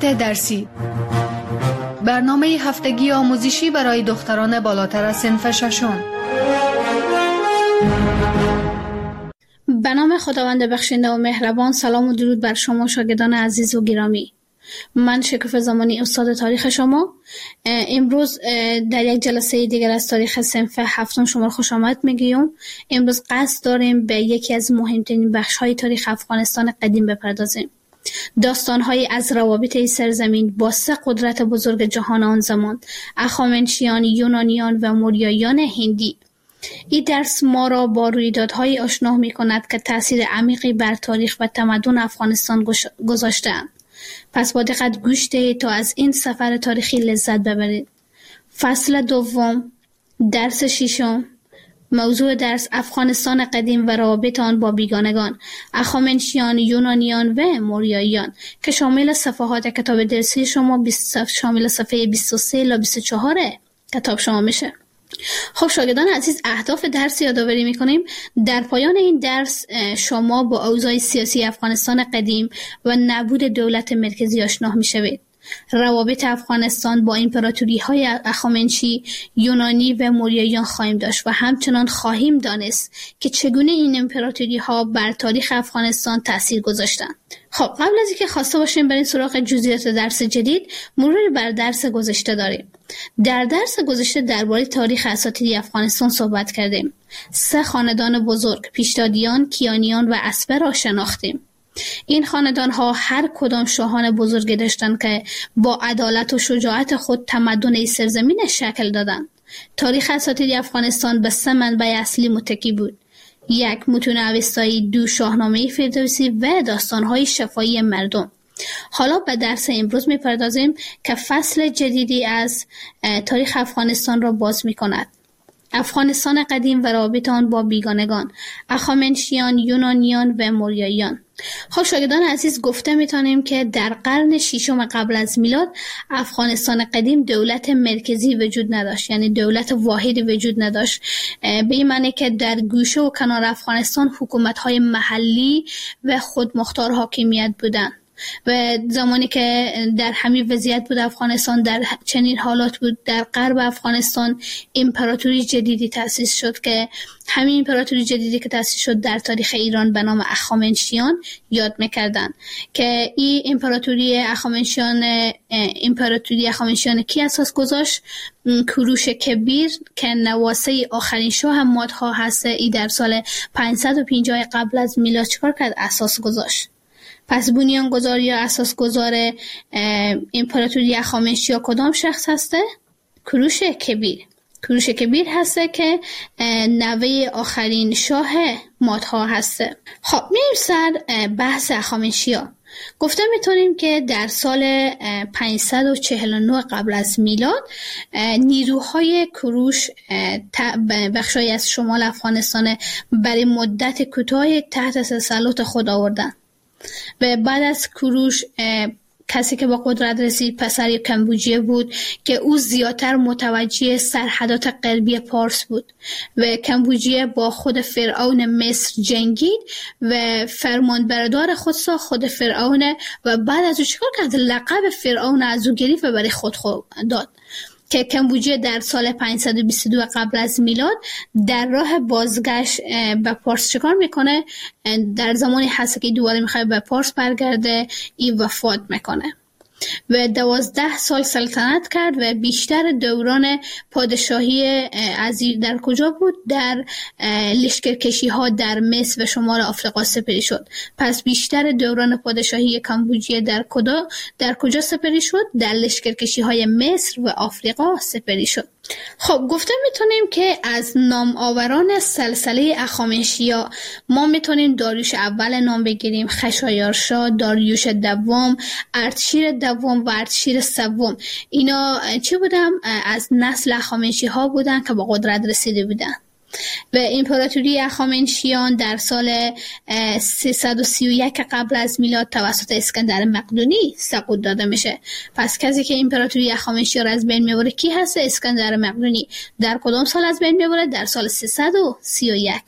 مقالات درسی، برنامه هفتگی آموزشی برای دختران بالاتر از صنف ششم. به نام خداوند بخشنده و مهربان. سلام و درود بر شما شاگردان عزیز و گرامی. من شکوفه زمانی استاد تاریخ شما. امروز در یک جلسه دیگر از تاریخ صنف هفتم شما خوش آمد میگیم. امروز قصد داریم به یکی از مهمترین بخش‌های تاریخ افغانستان قدیم بپردازیم. داستان‌های از روابط سرزمین با سه قدرت بزرگ جهان آن زمان، اخامنشیان، یونانیان و موریاییان هندی. این درس ما را با رویدادهای آشنا می‌کند که تأثیر عمیقی بر تاریخ و تمدن افغانستان گذاشته‌اند. پس با دقت گوش دهید تا از این سفر تاریخی لذت ببرید. فصل دوم، درس ششم. موضوع درس: افغانستان قدیم و روابط آن با بیگانگان، اخامنشیان، یونانیان و موریاییان، که شامل صفحات کتاب درسی شما شامل صفحه 23 الی 24 کتاب شما میشه. خب شاگردان عزیز، اهداف درس یادآوری میکنیم. در پایان این درس شما با اوضاع سیاسی افغانستان قدیم و نبود دولت مرکزی آشنا میشوید. روابط افغانستان با امپراتوری‌های اخامنشی، یونانی و موریاییان خواهیم داشت و همچنان خواهیم دانست که چگونه این امپراتوری‌ها بر تاریخ افغانستان تأثیر گذاشتند. خب قبل از اینکه خواسته باشیم بریم سراغ جزئیات درس جدید، مروری بر درس گذشته داریم. در درس گذشته درباره تاریخ اساطیری افغانستان صحبت کردیم. سه خاندان بزرگ، پیشدادیان، کیانیان و اسبه را شناختیم. این خاندان‌ها هر کدام شاهان بزرگی داشتند که با عدالت و شجاعت خود تمدن سرزمین شکل دادند. تاریخ اساطیری افغانستان به سه منبع اصلی متکی بود: یک، متون اوستایی، دو، شاهنامه فردوسی و داستان‌های شفاهی مردم. حالا به درس امروز می‌پردازیم که فصل جدیدی از تاریخ افغانستان را باز می‌کند. افغانستان قدیم و روابط آن با بیگانگان، اخامنشیان، یونانیان و موریاییان. خب شاگردان عزیز، گفته میتونیم که در قرن ششم قبل از میلاد افغانستان قدیم دولت مرکزی وجود نداشت، یعنی دولت واحد وجود نداشت. به این معنی که در گوشه و کنار افغانستان حکومت‌های محلی و خودمختار حاکمیت بودند. و زمانی که در همین وضعیت بود افغانستان، در چنین حالات بود، در غرب افغانستان امپراتوری جدیدی تأسیس شد که همین امپراتوری جدیدی که تأسیس شد در تاریخ ایران به نام اخامنشیان یاد می‌کردن. که این امپراتوری اخامنشیان کی اساس گذاشت؟ کوروش کبیر که نواسه آخرین شاه مادها هست. ای در سال 550 قبل از میلاد چیکار کرد؟ اساس گذاشت. پس بنیانگذار یا اساسگذار امپراتوری اخامنشی کدام شخص هسته؟ کوروش کبیر. کوروش کبیر هسته که نوه آخرین شاه مادها هسته. خب میریم سر بحث اخامنشی‌ها. گفته میتونیم که در سال 549 قبل از میلاد نیروهای کوروش بخشای از شمال افغانستان برای مدت کوتاهی تحت تسلط خود آوردند. و بعد از کوروش کسی که با قدرت رسید پسر کمبوجیه بود که او زیادتر متوجه سرحدات غربی پارس بود و کمبوجیه با خود فرعون مصر جنگید و فرمانبردار خود ساخت، خود فرعون، و بعد از او چیکار کرد؟ لقب فرعون از او گرفت و برای خود داد. که کمبوجیه در سال 522 قبل از میلاد در راه بازگشت به پارس چیکار میکنه؟ در زمانی هست که دوباره میخواد به پارس برگرده، این وفات میکنه و 12 سال سلطنت کرد و بیشتر دوران پادشاهی در کجا بود؟ در لشکرکشی ها در مصر و شمال آفریقا سپری شد. پس بیشتر دوران پادشاهی کمبوجیه در کجا سپری شد؟ در لشکرکشی های مصر و آفریقا سپری شد. خب گفته میتونیم که از نام آوران سلسله اخامنشیا ما میتونیم داریوش اول نام بگیریم، خشایارشا، داریوش دوم، اردشیر دوم و اردشیر سوم. اینا چی بودن؟ از نسل اخامنشی ها بودن که با قدرت رسیده بودن. و امپراتوری اخامنشیان در سال 331 قبل از میلاد توسط اسکندر مقدونی سقوط داده میشه. پس کسی که امپراتوری اخامنشیان را از بین میبره کی هست؟ اسکندر مقدونی. در کدام سال از بین میبره؟ در سال 331.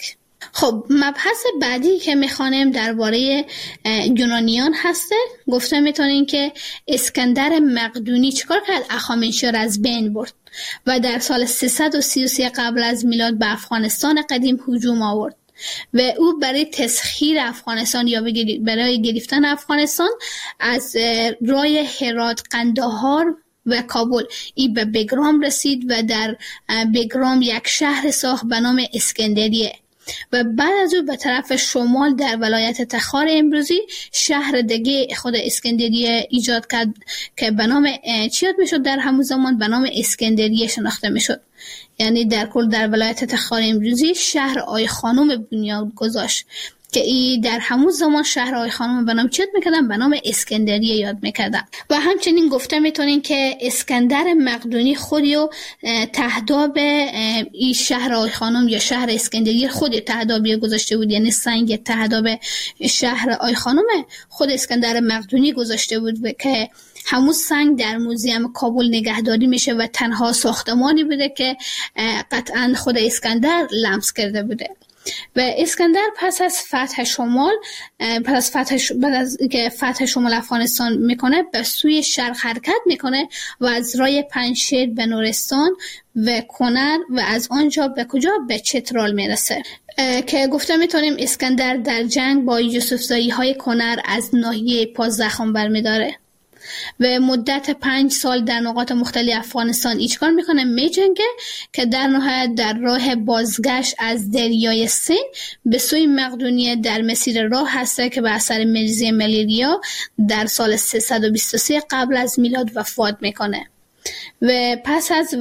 خب مبحث بعدی که میخوانیم درباره یونانیان هسته. گفته میتونین که اسکندر مقدونی چیکار کرد؟ اخامنشیا را از بین برد و در سال 333 قبل از میلاد به افغانستان قدیم هجوم آورد و او برای تسخیر افغانستان یا برای گرفتن افغانستان از راه هرات، قندهار و کابل به بگرام رسید و در بگرام یک شهر ساخت به نام اسکندریه و بعد از او به طرف شمال در ولایت تخار امروزی شهر دیگه خود اسکندریه ایجاد کرد که به نام چی یاد میشد؟ در همون زمان به نام اسکندریه شناخته میشد. یعنی در کل در ولایت تخار امروزی شهر آی خانم بنیاد گذاشت که ای در همون زمان شهر آی خانم به نام چی یاد میکردن؟ به نام اسکندریه یاد میکردن. و همچنین گفته میتونین که اسکندر مقدونی خودیو تهداب این شهر آی خانم یا شهر اسکندریه خودی تهدابی گذاشته بود، یعنی سنگ تهداب شهر آی خانم خود اسکندر مقدونی گذاشته بود که همون سنگ در موزیم کابل نگهداری میشه و تنها ساختمانی بوده که قطعا خود اسکندر لمس کرده بوده. و اسکندر پس از فتح شمال بعد از که فتح شمال افغانستان میکنه به سوی شرق حرکت میکنه و از راه پنجشیر به نورستان و کنر و از آنجا به کجا؟ به چترال میرسه که گفته میتونیم اسکندر در جنگ با یوسفزایی های کنر از ناحیه پا زخم برمیداره و مدت 5 سال در نقاط مختلف افغانستان ایچکار میکنه، میجنگه که در نهایت در راه بازگشت از دریای سین به سوی مقدونیه در مسیر راه هسته که به اثر مریضی ملیریا در سال 323 قبل از میلاد وفات میکنه و پس از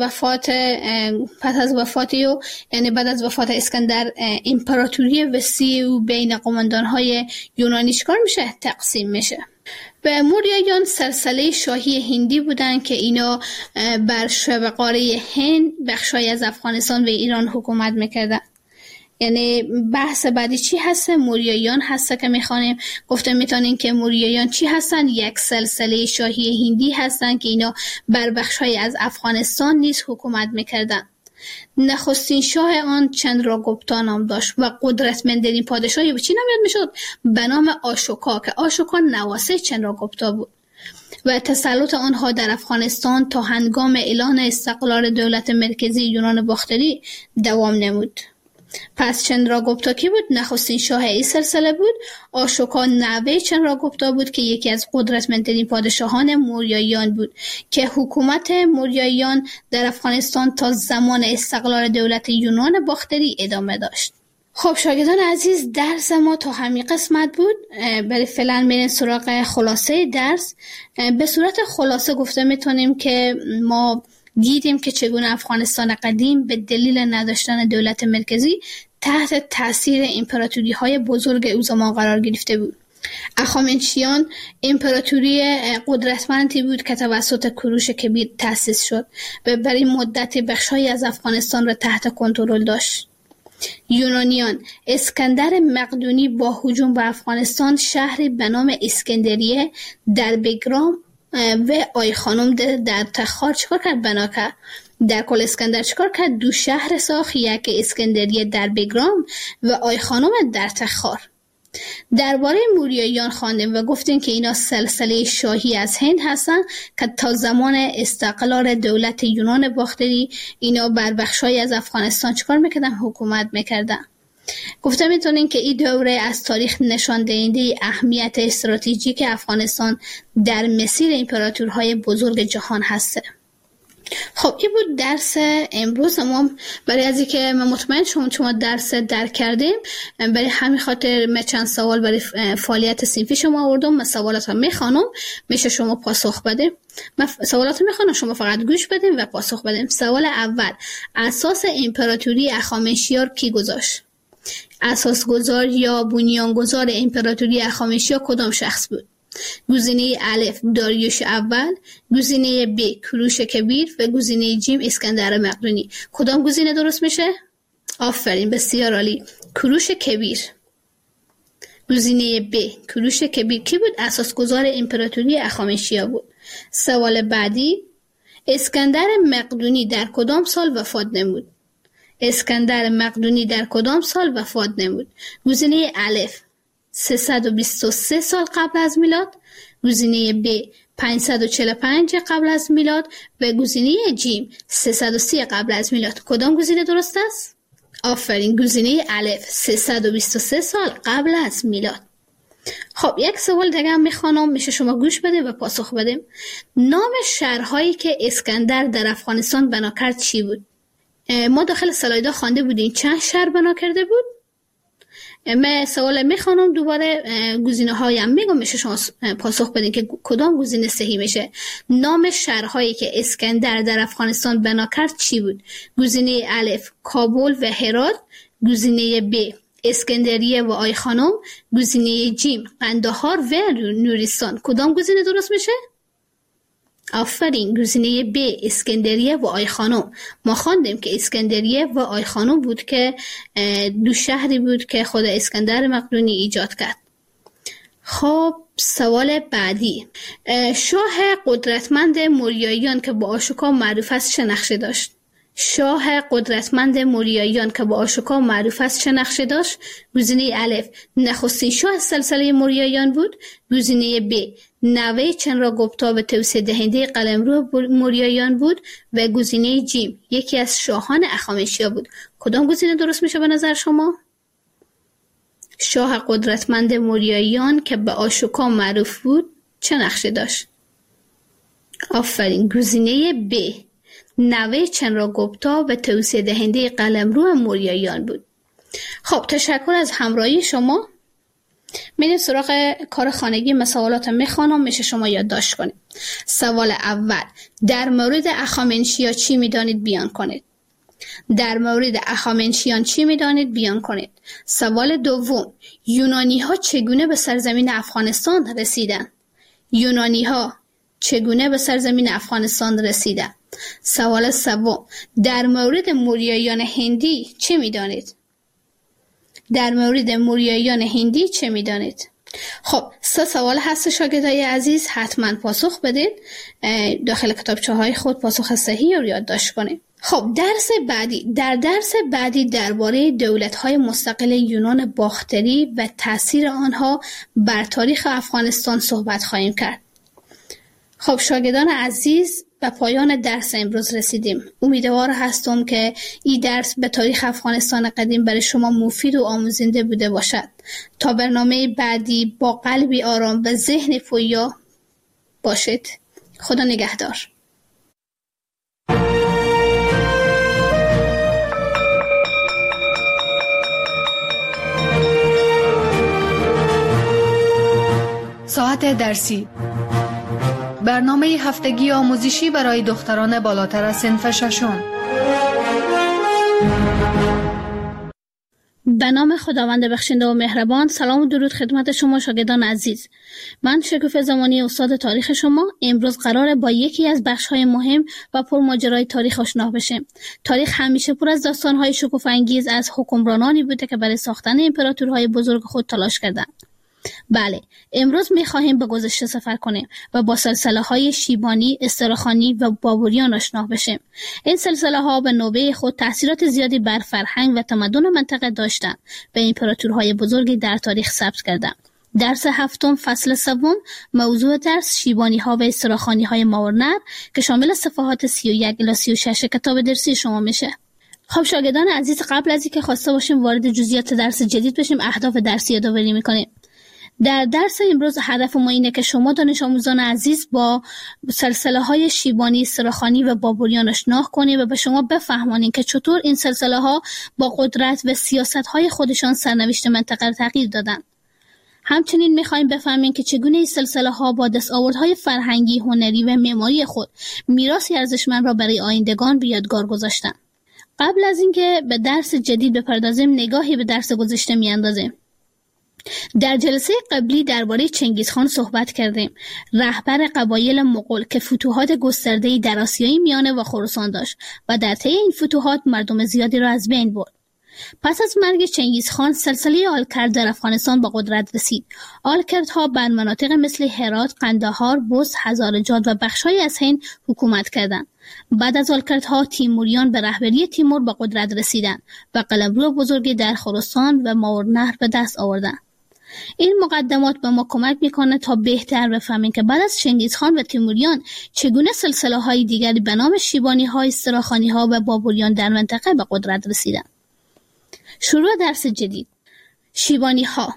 وفاتیو یعنی بعد از وفات اسکندر امپراتوری وسیع و بین قماندانهای یونانی چیکار میشه؟ تقسیم میشه. و موریایان سلسله شاهی هندی بودن که اینا بر شبه قاره هند بخشای از افغانستان و ایران حکومت میکردن. یعنی بحث بعدی چی هسته؟ موریایان هسته که میخوانیم. گفته میتونین که موریایان چی هستن؟ یک سلسله شاهی هندی هستن که اینا بر بخشای از افغانستان نیز حکومت میکردن. نخستین شاه آن چندراگوپتا نام داشت و قدرتمندترین پادشاهی به چی نام یاد میشد؟ به نام آشوکا که آشوکا نواسه چندراگوپتا بود و تسلط آنها در افغانستان تا هنگام اعلان استقلال دولت مرکزی یونان باختری دوام نمود. پس چندراگوپتا کی بود؟ نخستین شاه این سلسله بود. آشوکا نوه چندراگوپتا بود که یکی از قدرتمندترین پادشاهان موریاییان بود که حکومت موریاییان در افغانستان تا زمان استقلال دولت یونان باختری ادامه داشت. خب شاگردان عزیز، درس ما تا همین قسمت بود. برای فعلا میریم سراغ خلاصه درس. به صورت خلاصه گفته میتونیم که ما دیدیم که چگونه افغانستان قدیم به دلیل نداشتن دولت مرکزی تحت تاثیر امپراتوری های بزرگ او زمان قرار گرفته بود. اخامنشیان امپراتوری قدرتمندی بود که توسط کوروش کبیر تأسیس شد و برای مدت بخش‌هایی از افغانستان را تحت کنترل داشت. یونانیان اسکندر مقدونی با هجوم به افغانستان شهری به نام اسکندریه در بگرام و آی خانم در تخار چکار کرد؟ بنا کرد. در کل اسکندر چکار کرد؟ 2 شهر ساخت، یک اسکندریه در بگرام و آی خانم در تخار. درباره موریاییان خواندیم و گفتیم که اینا سلسله شاهی از هند هستن که تا زمان استقلال دولت یونان باختری اینا بر بخشای از افغانستان چکار میکردن؟ حکومت میکردن. گفته میتونین که این دوره از تاریخ نشان دهنده اهمیت استراتژیک افغانستان در مسیر امپراتورهای بزرگ جهان هسته. خب این بود درس امروز ما. برای از اینکه من مطمئن شما درس درک کردیم، برای همین خاطر من چند سوال برای فعالیت صنفی شما آوردم. من سوالات رو میخوانم، میشه شما پاسخ بدیم. من سوالات رو میخوانم، شما فقط گوش بدیم و پاسخ بدیم. سوال اول: اساس امپراتوری اخامنشیار کی گذاشت؟ اساسگذار یا بنیانگذار امپراتوری اخامنشیا کدام شخص بود؟ گزینه الف داریوش اول، گزینه ب کوروش کبیر و گزینه جیم اسکندر مقدونی. کدام گزینه درست میشه؟ آفرین، بسیار عالی، کوروش کبیر. گزینه ب کوروش کبیر کی بود؟ اساسگذار امپراتوری اخامنشیا بود. سوال بعدی: اسکندر مقدونی در کدام سال وفات نمود؟ اسکندر مقدونی در کدام سال وفات نمود؟ گزینه الف 323 سال قبل از میلاد، گزینه ب 545 قبل از میلاد و گزینه جیم 330 قبل از میلاد. کدام گزینه درست است؟ آفرین، گزینه الف 323 سال قبل از میلاد. خب یک سوال دیگه هم میخوانم، میشه شما گوش بده و پاسخ بده. نام شهرهایی که اسکندر در افغانستان بنا کرد چی بود؟ ما داخل سلایدها خوانده بودیم چند شهر بنا کرده بود. من سوال میخوانم دوباره، گزینه هایم میگم، میشه شما پاسخ بدین که کدام گزینه صحیح میشه. نام شهرهایی که اسکندر در افغانستان بنا کرد چی بود؟ گزینه الف کابل و هرات، گزینه ب اسکندریه و آیخانم، گزینه جیم قندهار و نورستان. کدام گزینه درست میشه؟ آفرین، گزینه ب اسکندریه و آیخانم. ما خواندیم که اسکندریه و آیخانم بود که دو شهری بود که خود اسکندر مقدونی ایجاد کرد. خب سوال بعدی، شاه قدرتمند موریاییان که با آشوکا معروف است چه نقشه داشت؟ شاه قدرتمند موریاییان که با آشوکا معروف است چه نقشه داشت؟ گزینه الف نخستین شاه سلسله موریاییان بود، گزینه ب نوه چندراگوپتا و توسعه دهنده قلمرو موریاییان بود و گزینه جیم یکی از شاهان اخامنشیا بود. کدام گزینه درست میشه به نظر شما؟ شاه قدرتمند موریاییان که به آشوکا معروف بود چه نقشه داشت؟ آفرین، گزینه ب نوه چندراگوپتا و توسعه دهنده قلمرو موریاییان بود. خب تشکر از همراهی شما. میریم سراغ کار خانگی. مسئولات میخوانم، میشه شما یادداشت کنید. سوال اول، در مورد اخامنشیا چی میدانید بیان کنید؟ در مورد اخامنشیان چی میدانید بیان کنید؟ سوال دوم، یونانی ها چگونه به سرزمین افغانستان رسیدند؟ یونانی ها چگونه به سرزمین افغانستان رسیدند؟ سوال سوم، در مورد موریاییان هندی چه میدانید؟ در مورد موریاییان هندی چه میدانید؟ خب 3 سوال هست شاگردای عزیز، حتما پاسخ بدید. داخل کتابچه های خود پاسخ صحیح رو یادداشت کنید. خب درس بعدی درباره دولت‌های مستقل یونان باختری و تأثیر آنها بر تاریخ افغانستان صحبت خواهیم کرد. خب شاگردان عزیز، به پایان درس امروز رسیدیم. امیدوار هستم که این درس به تاریخ افغانستان قدیم برای شما مفید و آموزنده بوده باشد. تا برنامه بعدی با قلبی آرام و ذهن پویا باشید. خدا نگهدار. ساعت درسی، برنامه هفتگی آموزشی برای دختران بالاتر از صنف ششم. به نام خداوند بخشنده و مهربان. سلام و درود خدمت شما شاگردان عزیز. من شکوفه زمانی استاد تاریخ شما. امروز قراره با یکی از بخش‌های مهم و پرماجرای تاریخ آشنا بشیم. تاریخ همیشه پر از داستان‌های شکوفه‌انگیز از حکمرانانی بوده که برای ساختن امپراتورهای بزرگ خود تلاش کردند. بله، امروز می‌خواهیم به گذشته سفر کنیم و با سلسله‌های شیبانی، استرخانی و بابریان آشنا بشیم. این سلسله‌ها به نوبه خود تأثیرات زیادی بر فرهنگ و تمدن منطقه داشتند و امپراتورهای بزرگی در تاریخ ثبت کردند. درس هفتم فصل سوم، موضوع درس شیبانی‌ها و استرخانی‌های ماورنر که شامل صفحات 31 الی 36 کتاب درسی شما میشه. خب شاگردان عزیز، قبل از اینکه خواسته باشیم وارد جزئیات درس جدید بشیم، اهداف درسی یادآوری می‌کنیم. در درس امروز هدف ما اینه که شما دانش آموزان عزیز با سلسله‌های شیبانی، استرخانی و بابریان آشنا کنید و به شما بفهمانید که چطور این سلسله‌ها با قدرت و سیاست‌های خودشان سرنوشت منطقه را تغییر دادن. همچنین می‌خوایم بفهمیم که چگونه این سلسله‌ها با دستاوردهای فرهنگی، هنری و معماری خود میراثی ارزشمند را برای آیندگان به یادگار گذاشتند. قبل از اینکه به درس جدید بپردازیم، نگاهی به درس گذشته می‌اندازیم. در جلسه قبلی درباره چنگیزخان صحبت کردیم، رهبر قبایل مغول که فتوحات گسترده‌ای در آسیای میانه و خراسان داشت و در طی این فتوحات مردم زیادی را از بین برد. پس از مرگ چنگیزخان، سلسله آلکرد در افغانستان به قدرت رسید. آلکردها بر مناطق مثل هرات، قندهار، بست، هزارجات و بخش‌های از هند حکومت کردند. بعد از آلکردها تیموریان به رهبری تیمور به قدرت رسیدند و قلمرو بزرگی در خراسان و ماوراءالنهر به دست آوردند. این مقدمات به ما کمک میکنه تا بهتر بفهمیم که بعد از چنگیزخان و تیموریان چگونه سلسله های دیگری به نام شیبانی ها، استراخانی ها و بابوریان در منطقه به قدرت رسیدند. شروع درس جدید. شیبانی ها.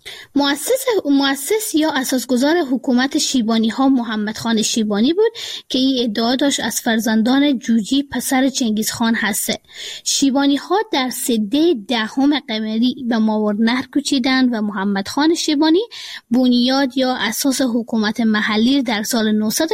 مؤسس یا اساسگزار حکومت شیبانی ها محمد خان شیبانی بود که این ادعا داشت از فرزندان جوجی پسر چنگیزخان هسته. شیبانی ها در سده 10 قمری به ماوراءالنهر کوچیدند و محمد خان شیبانی بنیاد یا اساس حکومت محلی در سال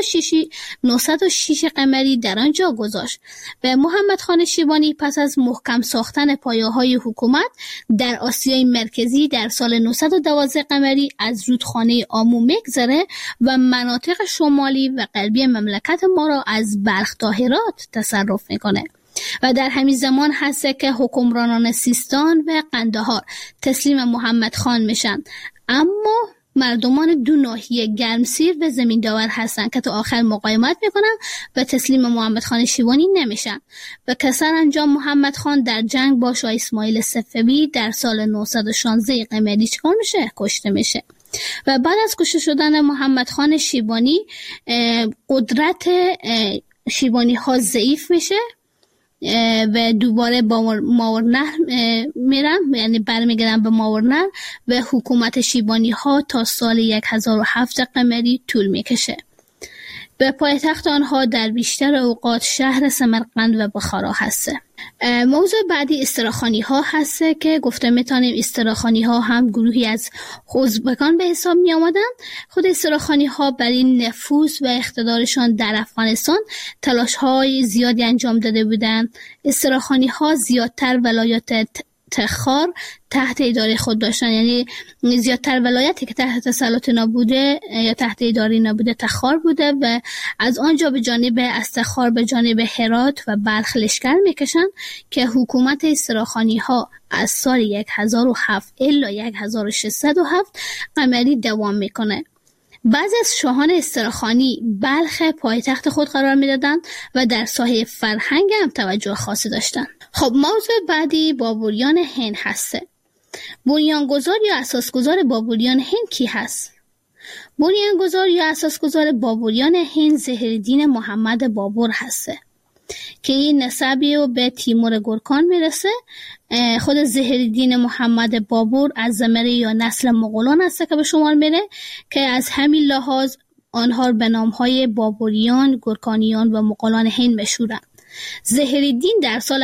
906 قمری در آنجا گذاشت و محمد خان شیبانی پس از محکم ساختن پایه‌های حکومت در آسیای مرکزی در سال 912 قمری از رودخانه آمو میگذره و مناطق شمالی و غربی مملکت ما را از بلخ تا هرات تصرف میکنه و در همین زمان هست که حکمرانان سیستان و قندهار تسلیم محمد خان میشن، اما مردمان دو ناحیه گرمسیر و زمین داور هستند که تا آخر مقاومت میکنن و تسلیم محمد خان شیبانی نمیشن و کسر انجام محمد خان در جنگ با شاه اسماعیل صفوی در سال 916 قمری چکار میشه؟ کشته میشه و بعد از کشته شدن محمد خان شیبانی قدرت شیبانی ها ضعیف میشه و دوباره با ماوراءالنهر میرن، یعنی برمیگردن به ماوراءالنهر و حکومت شیبانی ها تا سال 1007 قمری طول میکشه. به پایتخت آنها در بیشتر اوقات شهر سمرقند و بخارا هسته. موضوع بعدی استراخانی ها هسته که گفته میتونیم استراخانی ها هم گروهی از ازبکان به حساب می آمدن. خود استراخانی ها برای نفوذ و اقتدارشان در افغانستان تلاش های زیادی انجام داده بودند. استراخانی ها زیادتر ولایات تخار تحت اداره خود داشتن، یعنی زیادتر ولایتی که تحت تسلط نبوده یا تحت اداره نبوده تخار بوده و از آنجا به جانب از تخار به جانب هرات و بلخ لشکر میکشن که حکومت استراخانی ها از سال 1007 الی 1607 قمری دوام میکنه. بعضی از شاهان استراخانی بلخ پایتخت خود قرار میدادند و در ساحه فرهنگ هم توجه خاصی داشتند. خب موضوع بعدی بابوریان هند هسته. بنیانگذار یا اساسگزار بابوریان هند کی هست؟ بنیانگذار یا اساسگزار بابوریان هند ظهیرالدین محمد بابور هسته که این نسبی و به تیمور گورکان میرسه. خود ظهیرالدین محمد بابور از زمره یا نسل مغولان هسته که به شمار میره که از همین لحاظ آنها به نامهای بابوریان، گورکانیان و مغولان هند مشهورند. ظهیرالدین در سال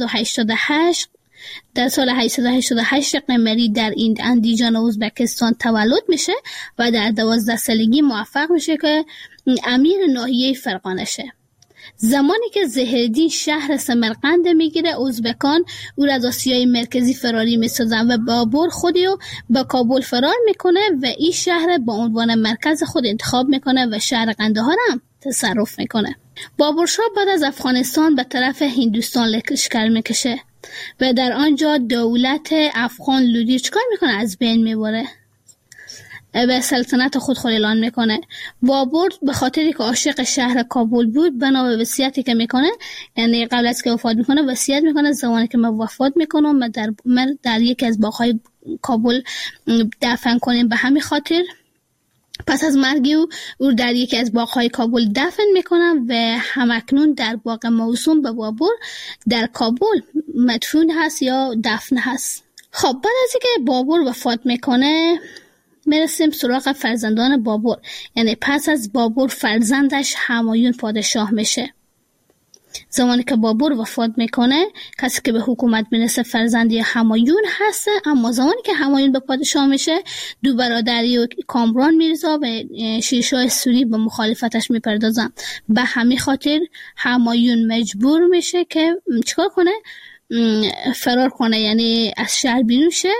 888 قمری در اندیجان ازبکستان تولد میشه و در 12 سالگی موفق میشه که امیر ناحیه فرغانه شه. زمانی که ظهیرالدین شهر سمرقند میگیره، ازبکان او را از آسیای مرکزی فراری میسازن و بابور خودی رو به کابل فرار میکنه و این شهر با عنوان مرکز خود انتخاب میکنه و شهر قندهار هم تصرف میکنه. بابور شاه بعد از افغانستان به طرف هندوستان لشکر میکشه و در آنجا دولت افغان لودی چکار میکنه؟ از بین میبره و سلطنت خود اعلان میکنه. بابور به خاطری که عاشق شهر کابل بود بنا به وصیتی که میکنه، یعنی قبل از که وفات میکنه وصیت میکنه زمانی که من وفات میکنم من در یکی از باغ‌های کابل دفن کنیم. به همین خاطر پس از مرگ او در یکی از باغ‌های کابل دفن میکنن و همکنون در باغ موسوم به بابور در کابل مدفون هست یا دفن هست. خب بعد از اینکه بابور وفات میکنه میرسیم سراغ فرزندان بابور، یعنی پس از بابور فرزندش همایون پادشاه میشه. زمانی که بابور وفات میکنه کسی که به حکومت میرسه فرزندی همایون هسته، اما زمانی که همایون به پادشاه میشه دو برادری و کامران میرزا و شیرشاه سوری به مخالفتش میپردازن. به همین خاطر همایون مجبور میشه که چیکار کنه؟ فرار کنه، یعنی از شهر بیرون شه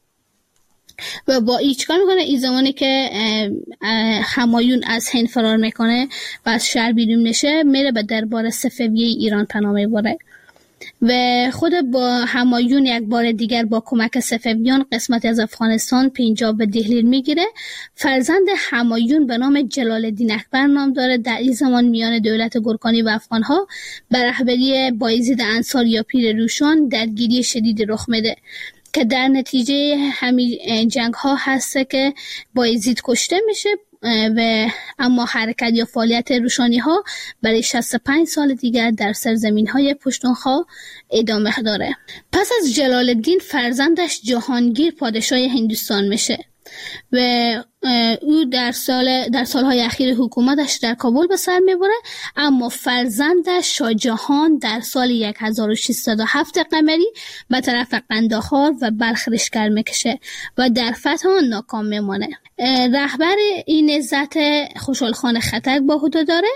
و با این چیکار میکنه؟ این زمانی که همایون از هند فرار میکنه و از شهر بیرون میشه میره به دربار صفوی ایران پناه میبره و خود با همایون یک بار دیگر با کمک صفویان قسمت از افغانستان، پنجاب و دهلی میگیره. فرزند همایون به نام جلال الدین اکبر نام داره. در این زمان میان دولت گورکانی و افغانها بر رهبری بایزید انصار یا پیر روشان درگیری شدید رخ میده که در نتیجه همین جنگ ها هست که بایزید کشته میشه و اما حرکت یا فعالیت روشانی ها برای 65 سال دیگر در سرزمین های پشتونخوا ادامه داره. پس از جلال الدین فرزندش جهانگیر پادشاه هندوستان میشه و او در سالهای اخیر حکومتش در کابل به سر میبره، اما فرزندش شاه جهان در سال 1607 قمری به طرف قندهار و بلخ لشکر میکشه و در فتح آن ناکام میمانه. رهبر این نهضت خوشحال خان خټک با عهده داره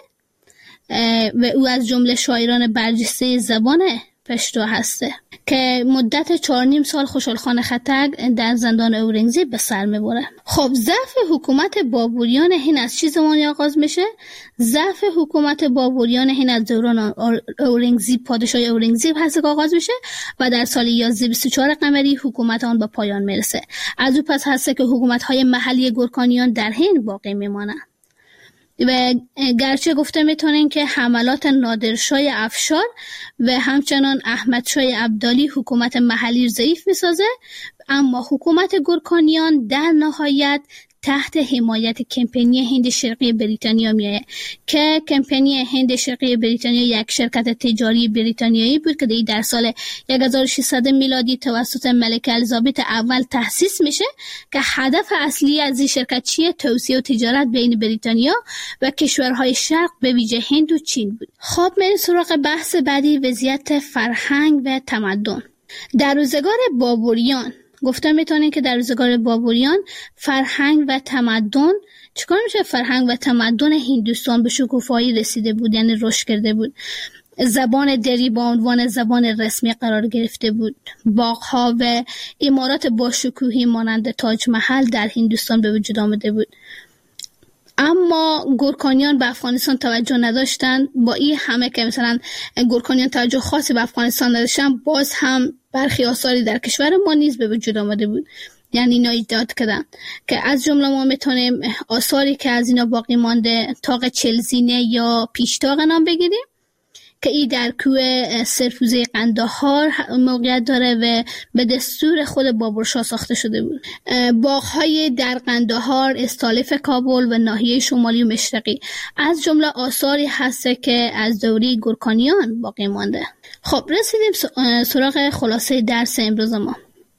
و او از جمله شاعران برجسته زبان پشتو هسته که مدت 4.5 سال خوشحال خان خټک در زندان اورنگزیب به سر میبره. خب ضعف حکومت بابوریان هند از چه زمانی آغاز میشه؟ ضعف حکومت بابوریان هند از دوران اورنگزیب، پادشاه اورنگزیب هست که آغاز میشه و در سال 1124 قمری حکومت آن به پایان میرسه. از او پس هست که حکومت های محلی گورکانیان در هند باقی میمانند و گرچه گفته میتونین که حملات نادرشاه افشار و همچنان احمدشاه ابدالی حکومت محلی ضعیف میسازه، اما حکومت گورکانیان در نهایت تحت حمایت کمپانی هند شرقی بریتانیا میایه که کمپانی هند شرقی بریتانیا یک شرکت تجاری بریتانیایی بود که در سال 1600 میلادی توسط ملکه الیزابت اول تأسیس میشه که هدف اصلی از این شرکت چیه؟ توسعه و تجارت بین بریتانیا و کشورهای شرق به ویژه هند و چین بود. خب میریم سراغ بحث بعدی، وضعیت فرهنگ و تمدن. در روزگار بابوریان گفته میتونین که در روزگار بابوریان فرهنگ و تمدن چیکار میشه؟ فرهنگ و تمدن هندوستان به شکوفایی رسیده بود، یعنی رشد کرده بود. زبان دری با عنوان زبان رسمی قرار گرفته بود. باغ‌ها و عمارات با شکوهی مانند تاج محل در هندوستان به وجود آمده بود. اما گورکانیان به افغانستان توجه نداشتن. با این همه که مثلا گورکانیان توجه خاصی به افغانستان نداشتن، باز هم برخی آثاری در کشور ما نیز به وجود آمده بود، یعنی اینا ایجاد کردن که از جمله ما میتونیم آثاری که از اینا باقی مانده طاق چلزینه یا پیشتاق نام بگیریم که ای در کوه سرفوزه قندهار موقعیت داره و به دستور خود بابرشاه ساخته شده بود. باغ‌های در قندهار، استالف کابل و ناحیه شمالی و مشرقی از جمله آثاری هست که از دوره گورکانیان باقی مانده. خب رسیدیم سراغ خلاصه درس امروز ما.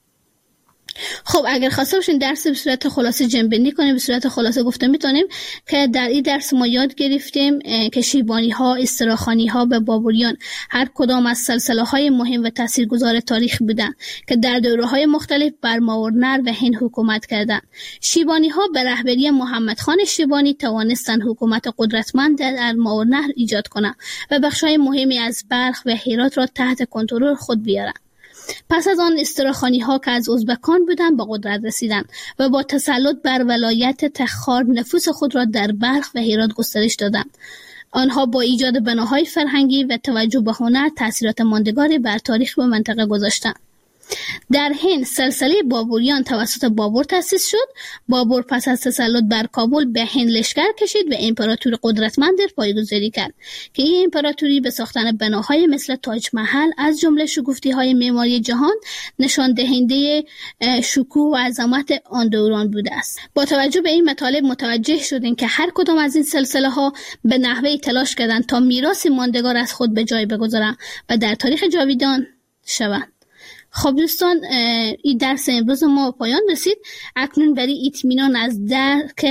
خب اگر خواسته باشین درس به صورت خلاصه جمع‌بندی کنیم، به صورت خلاصه گفته میتونیم که در این درس ما یاد گرفتیم که شیبانی ها، استراخانی ها به بابوریان هر کدام از سلسله های مهم و تاثیرگذار تاریخ بودن که در دوره های مختلف بر ماورنر و هند حکومت کردند. شیبانی ها به رهبری محمد خان شیبانی توانستند حکومت قدرتمند در ماورنر ایجاد کنند و بخش‌های مهمی از بلخ و هرات را تحت کنترل خود بیارند. پس از آن استراخانی ها که از ازبکان بودند به قدرت رسیدند و با تسلط بر ولایت تخار نفوذ خود را در بلخ و هرات گسترش دادند. آنها با ایجاد بناهای فرهنگی و توجه به هنر تأثیرات ماندگاری بر تاریخ و منطقه گذاشتند. در هند سلسله بابوریان توسط بابر تأسیس شد. بابر پس از تسلط بر کابل به هند لشکر کشید و امپراتوری قدرتمند پایه‌گذاری کرد که این امپراتوری به ساختن بناهای مثل تاج محل از جمله شگفتی‌های معماری جهان نشان دهنده شکوه و عظمت آن دوران بوده است. با توجه به این مطالب متوجه شدیم که هر کدام از این سلسله‌ها به نحوی تلاش کردند تا میراثی ماندگار از خود به جای بگذارند و در تاریخ جاویدان شوند. خب دوستان، این درس امروز ما پایان رسید. اکنون برای اطمینان از درک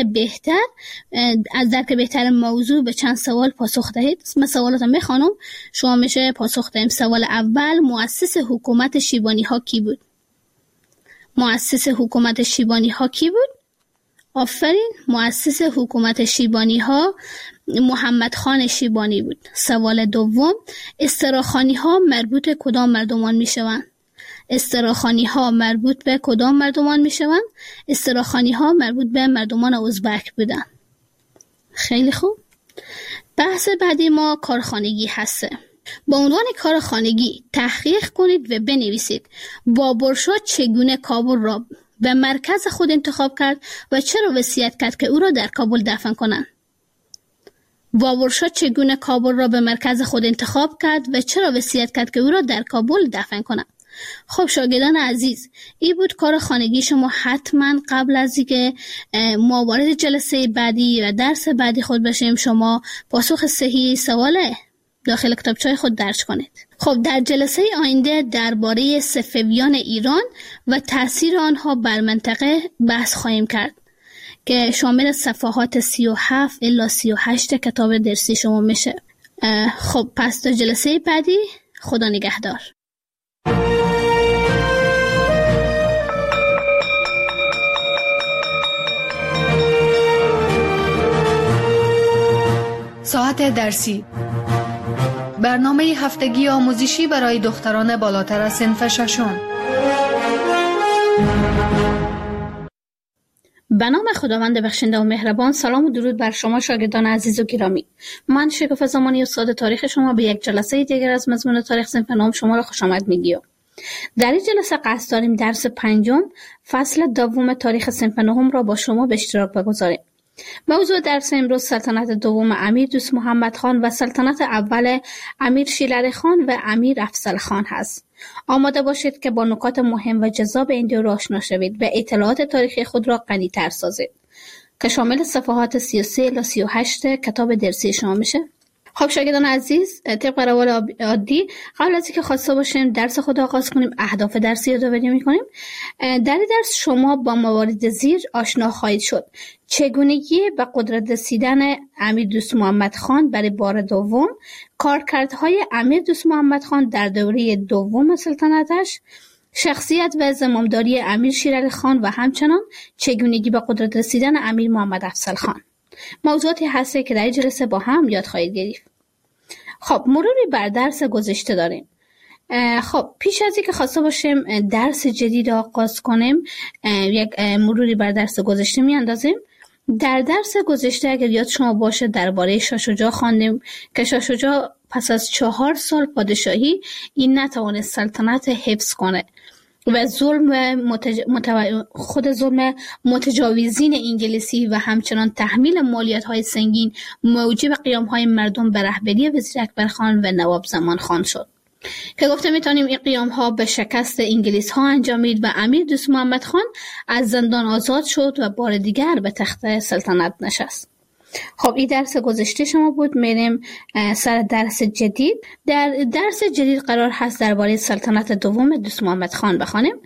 بهتر موضوع به چند سوال پاسخ دهید. من سوالاتم میخوانم، شما میشه پاسخ دهیم. سوال اول، مؤسس حکومت شیبانی ها کی بود؟ مؤسس حکومت شیبانی ها کی بود؟ آفرین، مؤسس حکومت شیبانی ها محمد خان شیبانی بود. سوال دوم، استراخانی ها مربوط کدام مردمان میشوند؟ استراخانی ها مربوط به کدام مردمان می شوند؟ استراخانی ها مربوط به مردمان ازبک بودند. خیلی خوب. بحث بعدی ما کارخانگی هسته. با عنوان کار خانگی تحقیق کنید و بنویسید بابرشاه چگونه کابل را به مرکز خود انتخاب کرد و چرا وصیت کرد که او را در کابل دفن کنند. بابرشاه چگونه کابل را به مرکز خود انتخاب کرد و چرا وصیت کرد که او را در کابل دفن کنند. خب شاگردان عزیز، این بود کار خانگی شما. حتما قبل از اینکه ما وارد جلسه بعدی و درس بعدی خود بشیم شما پاسخ صحیح سوال داخل کتابچه‌های خود درج کنید. خب در جلسه آینده درباره صفویان ایران و تاثیر آنها بر منطقه بحث خواهیم کرد که شامل صفحات 37 الی 38 کتاب درسی شما میشه. خب پس تا جلسه بعدی، خدا نگهدار. ساعت درسی، برنامه هفتگی آموزشی برای دختران بالاتر از صنف ششم. به نام خداوند بخشنده و مهربان. سلام و درود بر شما شاگردان عزیز و گرامی. من شکوفه زمانی استاد تاریخ شما به یک جلسه دیگر از مضمون تاریخ صنف نهم شما را خوش آمد میگیم. در این جلسه قصد داریم درس 5 فصل دوم تاریخ صنف نهم را با شما به اشتراک بگذاریم. موضوع درس امروز سلطنت دوم امیر دوست محمد خان و سلطنت اول امیر شیرعلی خان و امیر افضل خان هست. آماده باشید که با نکات مهم و جذاب این دو آشنا شوید و اطلاعات تاریخی خود را غنی‌تر سازید که شامل صفحات 33 الی 38 کتاب درسی شما میشه. خب شاگردان عزیز، طبق روال عادی قبل از اینکه خواسته باشیم درس خود آغاز کنیم اهداف درسی یادآوری می‌کنیم. در این درس شما با موارد زیر آشنا خواهید شد: چگونگی به قدرت رسیدن امیر دوست محمد خان برای بار دوم، کارکردهای امیر دوست محمد خان در دوره دوم سلطنتش، شخصیت و زمامداری امیر شیرعلی خان و همچنان چگونگی به قدرت رسیدن امیر محمد افضل خان. موضوعاتی هسته که در این جلسه با هم یاد خواهید گرفت. خب مروری بر درس گذشته داریم. خب پیش از اینکه خواسته باشیم درس جدید آغاز کنیم یک مروری بر درس گذشته میاندازیم. در درس گذشته اگر یاد شما باشه درباره شاه شجاع خواندیم که شاه شجاع پس از 4 سال پادشاهی این نتوانست سلطنت حفظ کنه و خود ظلم متجاوزین انگلیسی و همچنان تحمیل مالیات‌های سنگین موجب قیام‌های مردم به رهبری وزیر اکبرخان و نواب زمان خان شد که گفته میتونیم این قیام‌ها به شکست انگلیس‌ها انجامید و امیر دوست محمد خان از زندان آزاد شد و بار دیگر به تخت سلطنت نشست. خب این درس گذشته شما بود. میریم سر درس جدید. در درس جدید قرار هست درباره سلطنت دوم دوست محمد خان بخوانیم.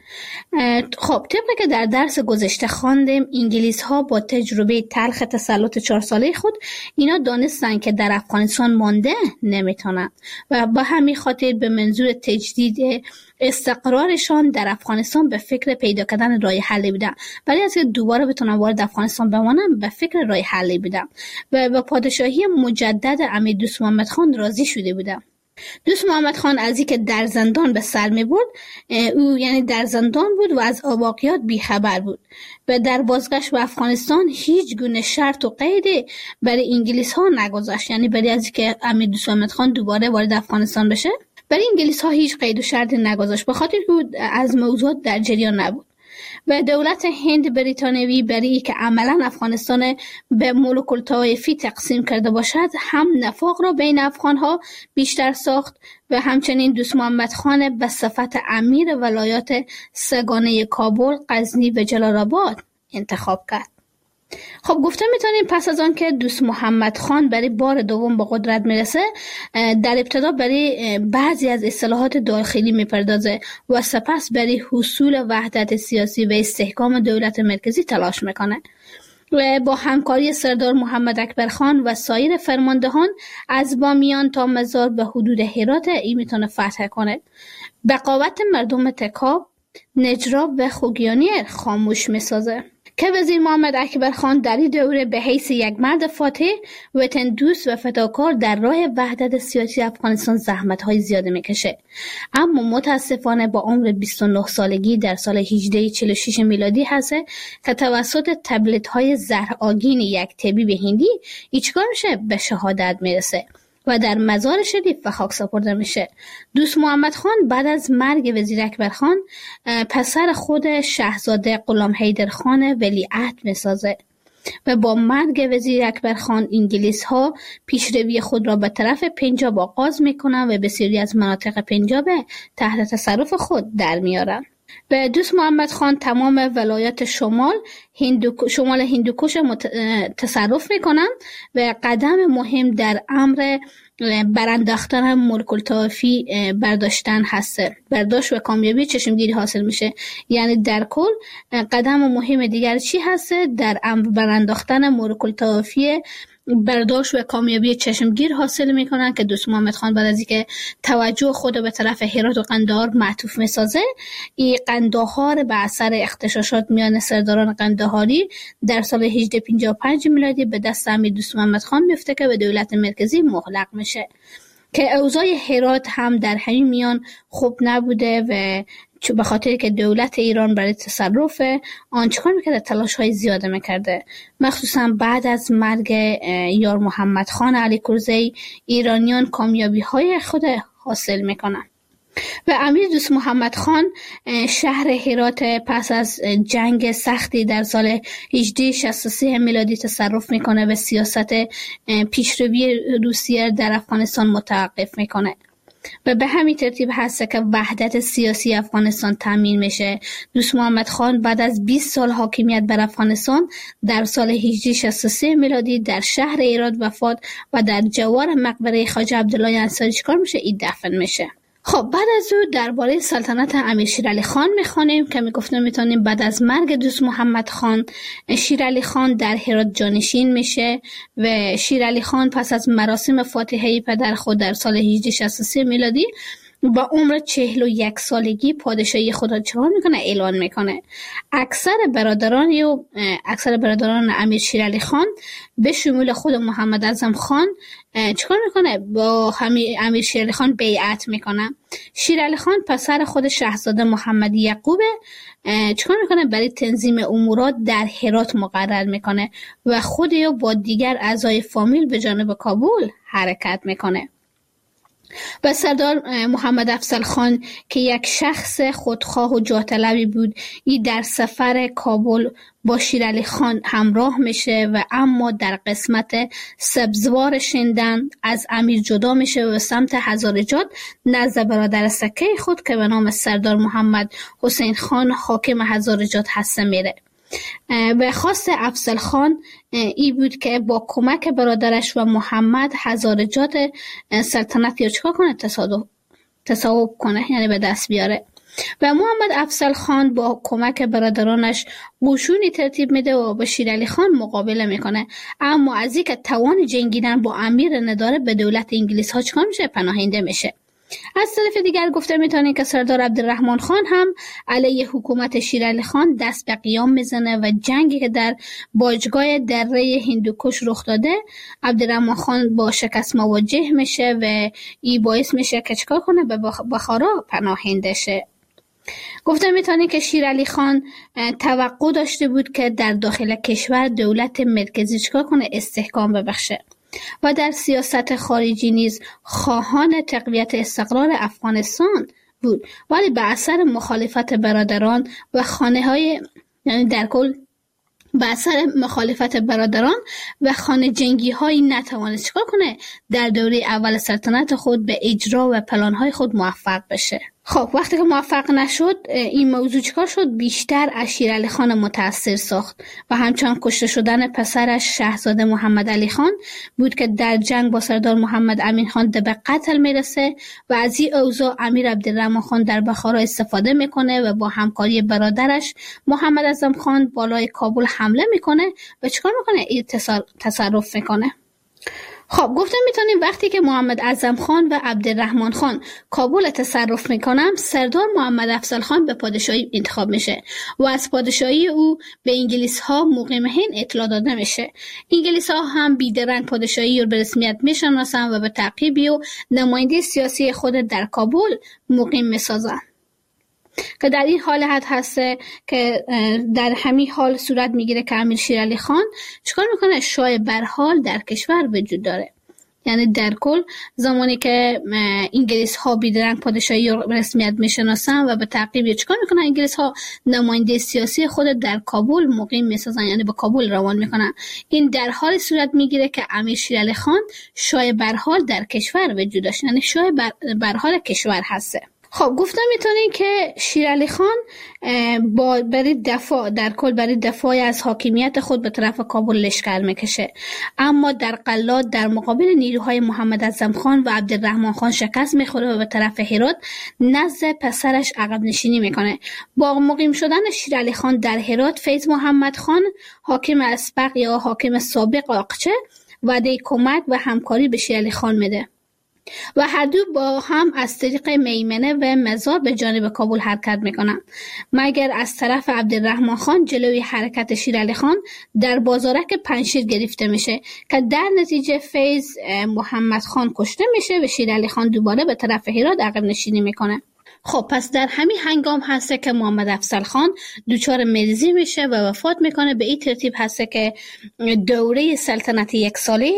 خب طبقی که در درس گذشته خواندیم انگلیس ها با تجربه تلخ تسلط 4 ساله خود اینا دانستن که در افغانستان مانده نمیتونن و با همین خاطر به منظور تجدید استقرارشان در افغانستان به فکر پیدا کردن راه حلی بودن. برای از که دوباره بتونن وارد افغانستان بمانن به فکر راه حلی بودن و با پادشاهی مجدد امیر دوست محمد خان راضی شده بودن. دوست محمد خان از اینکه در زندان به سر می برد، او یعنی در زندان بود و از واقعیات بیخبر بود و در بازگشت به افغانستان هیچ گونه شرط و قیدی برای انگلیس ها نگذاشت، یعنی برای از اینکه امیر دوست محمد خان دوباره وارد افغانستان بشه برای انگلیس ها هیچ قید و شرطی نگذاشت، به خاطر که از موضوعات در جریان نبود و دولت هند بریتانیایی برای که عملا افغانستان به ملوک الطوایفی تقسیم کرده باشد هم نفاق را بین افغان ها بیشتر ساخت و همچنین دوست محمد خان به صفت امیر ولایات سگانه کابل، غزنی و جلال آباد انتخاب کرد. خب گفته میتونیم پس از آن که دوست محمد خان برای بار دوم به قدرت میرسه در ابتدا برای بعضی از اصلاحات داخلی میپردازه و سپس برای حصول وحدت سیاسی و استحکام دولت مرکزی تلاش میکنه و با همکاری سردار محمد اکبرخان و سایر فرماندهان از بامیان تا مزار به حدود هرات این میتونه فتح کنه. بقاوت مردم تکاب، نجراب و خوگیانیر خاموش میسازه که وزیر محمد اکبرخان در این دوره به حیث یک مرد فاتح، وطن دوست و فداکار در راه وحدت سیاسی افغانستان زحمت‌های زیاده میکشه، اما متاسفانه با عمر 29 سالگی در سال 1846 میلادی هست که توسط تبلیغات‌های زهرآگین یک طبیب هندی ایچکار میشه به شهادت میرسه و در مزار شریف به خاک سپرده میشه. دوست محمد خان بعد از مرگ وزیر اکبر خان پسر خود شاهزاده غلام حیدر خان ولیعهد میسازه و با مرگ وزیر اکبر خان انگلیس ها پیشروی خود را به طرف پنجاب آغاز میکنن و بسیاری از مناطق پنجاب تحت تصرف خود در میارن. و دوست محمد خان تمام ولایات شمال هندوکش تصرف میکنن و قدم مهم در امر برانداختن ملک الطوایفی برداشتن هسته. برداشت و کامیابی چشمگیری حاصل میشه. یعنی در کل قدم مهم دیگر چی هسته؟ در امر برانداختن ملک الطوایفی برداشت و کامیابی چشمگیر حاصل میکنن که دوست محمد خان بعد از اینکه توجه خود به طرف هرات و قندهار معطوف میسازه، این قندهار به اثر اغتشاشات میان سرداران قندهاری در سال 1855 میلادی به دست امیر دوست محمد خان میفته که به دولت مرکزی مغلق میشه که اوضاع هرات هم در همین میان خوب نبوده و به خاطر که دولت ایران برای تصرف آن چکار میکرده؟ تلاش‌های زیاده میکرده. مخصوصا بعد از مرگ یار محمد خان علی کرزی ایرانیان کامیابی‌های خود حاصل میکنن و امیر دوست محمد خان شهر هرات پس از جنگ سختی در سال 1863 میلادی تصرف میکنه و سیاست پیشروی روسیه در افغانستان متوقف میکنه و به همین ترتیب هست که وحدت سیاسی افغانستان تامین میشه. دوست محمد خان بعد از 20 سال حاکمیت بر افغانستان در سال 1863 میلادی در شهر هرات وفات و در جوار مقبره خواجه عبدالله انصاری چیکار میشه؟ این دفن میشه. خب بعد از او درباره سلطنت امیر شیرعلی خان میخوانیم که میگفتیم میتونیم بعد از مرگ دوست محمد خان شیرعلی خان در هرات جانشین میشه و شیرعلی خان پس از مراسم فاتحه پدر خود در سال 1863 میلادی با عمر 41 سالگی پادشاهی خود را چکار میکنه؟ اعلان میکنه. اکثر برادران امیر شیرعلی خان به شمول خود محمد اعظم خان چکار میکنه؟ با امیر شیرعلی خان بیعت میکنه. شیرعلی خان پسر خود شاهزاده محمد یعقوب چکار میکنه؟ برای تنظیم امورات در هرات مقرر میکنه و خود یا با دیگر اعضای فامیل به جانب کابل حرکت میکنه. و سردار محمد افضل خان که یک شخص خودخواه و جاه طلبی بود، این در سفر کابل با شیرعلی خان همراه میشه و اما در قسمت سبزوار شندن از امیر جدا میشه و سمت هزارجات نزد برادر سکه خود که به نام سردار محمد حسین خان حاکم هزارجات هسته میره. به خواست افضل خان ای بود که با کمک برادرش و محمد هزارجات سلطنت یا چکار کنه؟ تصاحب کنه، یعنی به دست بیاره. و محمد افضل خان با کمک برادرانش قشونی ترتیب میده و با شیرعلی خان مقابله میکنه، اما از اینکه توان جنگیدن با امیر نداره به دولت انگلیس ها چکار میشه؟ پناهنده میشه. از طرف دیگر گفته میتونیم که سردار عبدالرحمن خان هم علیه حکومت شیرعلی خان دست به قیام میزنه و جنگی که در باجگاه دره هندوکش رخ داده عبدالرحمن خان با شکست مواجه میشه و این باعث میشه که چکار کنه؟ به بخارا پناهنده شه. گفته میتونیم که شیرعلی خان توقع داشته بود که در داخل کشور دولت مرکزی چکار کنه؟ استحکام ببخشه و در سیاست خارجی نیز خواهان تقویت استقرار افغانستان بود، ولی به اثر مخالفت برادران و یعنی در کل به اثر مخالفت برادران و خانه جنگی هایی نتوانست چکار کنه؟ در دوره اول سلطنت خود به اجرا و پلان های خود موفق بشه. خب وقتی که موفق نشد، این موضوع چکار شد؟ بیشتر از شیرعلی خان متأثر ساخت و همچنان کشته شدن پسرش شاهزاده محمد علی خان بود که در جنگ با سردار محمد امین خان به قتل میرسه و از این اوضاع امیر عبدالرحمن خان در بخارا استفاده میکنه و با همکاری برادرش محمد اعظم خان بالای کابل حمله میکنه و چکار میکنه؟ این تصرف میکنه. خب گفتم میتونیم وقتی که محمد اعظم خان و عبدالرحمن خان کابل تصرف میکنن، سردار محمد افضل خان به پادشاهی انتخاب میشه و از پادشاهی او به انگلیس ها مقیم هند اطلاع داده میشه. انگلیس ها هم بیدرنگ پادشاهی رو به رسمیت میشناسن و به تعقیبی و نماینده سیاسی خود در کابل مقیم میسازن که در این حالت هسته که در همین حال صورت میگیره که امیر شیرعلی خان چیکار میکنه؟ شاه برحال در کشور وجود داره. یعنی در کل زمانی که انگلیس ها بیدرنگ پادشاهی رسمیت میشناسن و به تعقیب چیکار میکنن، انگلیس ها نماینده سیاسی خود در کابل مقیم میسازن، یعنی به کابل روان میکنن. این در حال صورت میگیره که امیر شیر علی خان شاه برحال در کشور وجود داشت، یعنی شاه برحال کشور هسته. خب گفتم میتونین که شیر علی خان برای دفاع از حاکمیت خود به طرف کابل لشکر میکشه، اما در قلات در مقابل نیروهای محمد اعظم خان و عبدالرحمن خان شکست میخوره و به طرف هرات نزد پسرش عقب نشینی میکنه. با مقیم شدن شیر علی خان در هرات، فیض محمد خان حاکم اسبق یا حاکم سابق آقچه وعده کمک و همکاری به شیر علی خان میده و هر دو با هم از طریق میمنه و مزار به جانب کابل حرکت میکنن، مگر از طرف عبدالرحمن خان جلوی حرکت شیر علی خان در بازارک پنجشیر گرفته میشه که در نتیجه فیض محمد خان کشته میشه و شیر علی خان دوباره به طرف هرات عقب نشینی میکنه. خب پس در همین هنگام هسته که محمد افضل خان دچار مریضی میشه و وفات میکنه. به این ترتیب هسته که دوره سلطنت یک ساله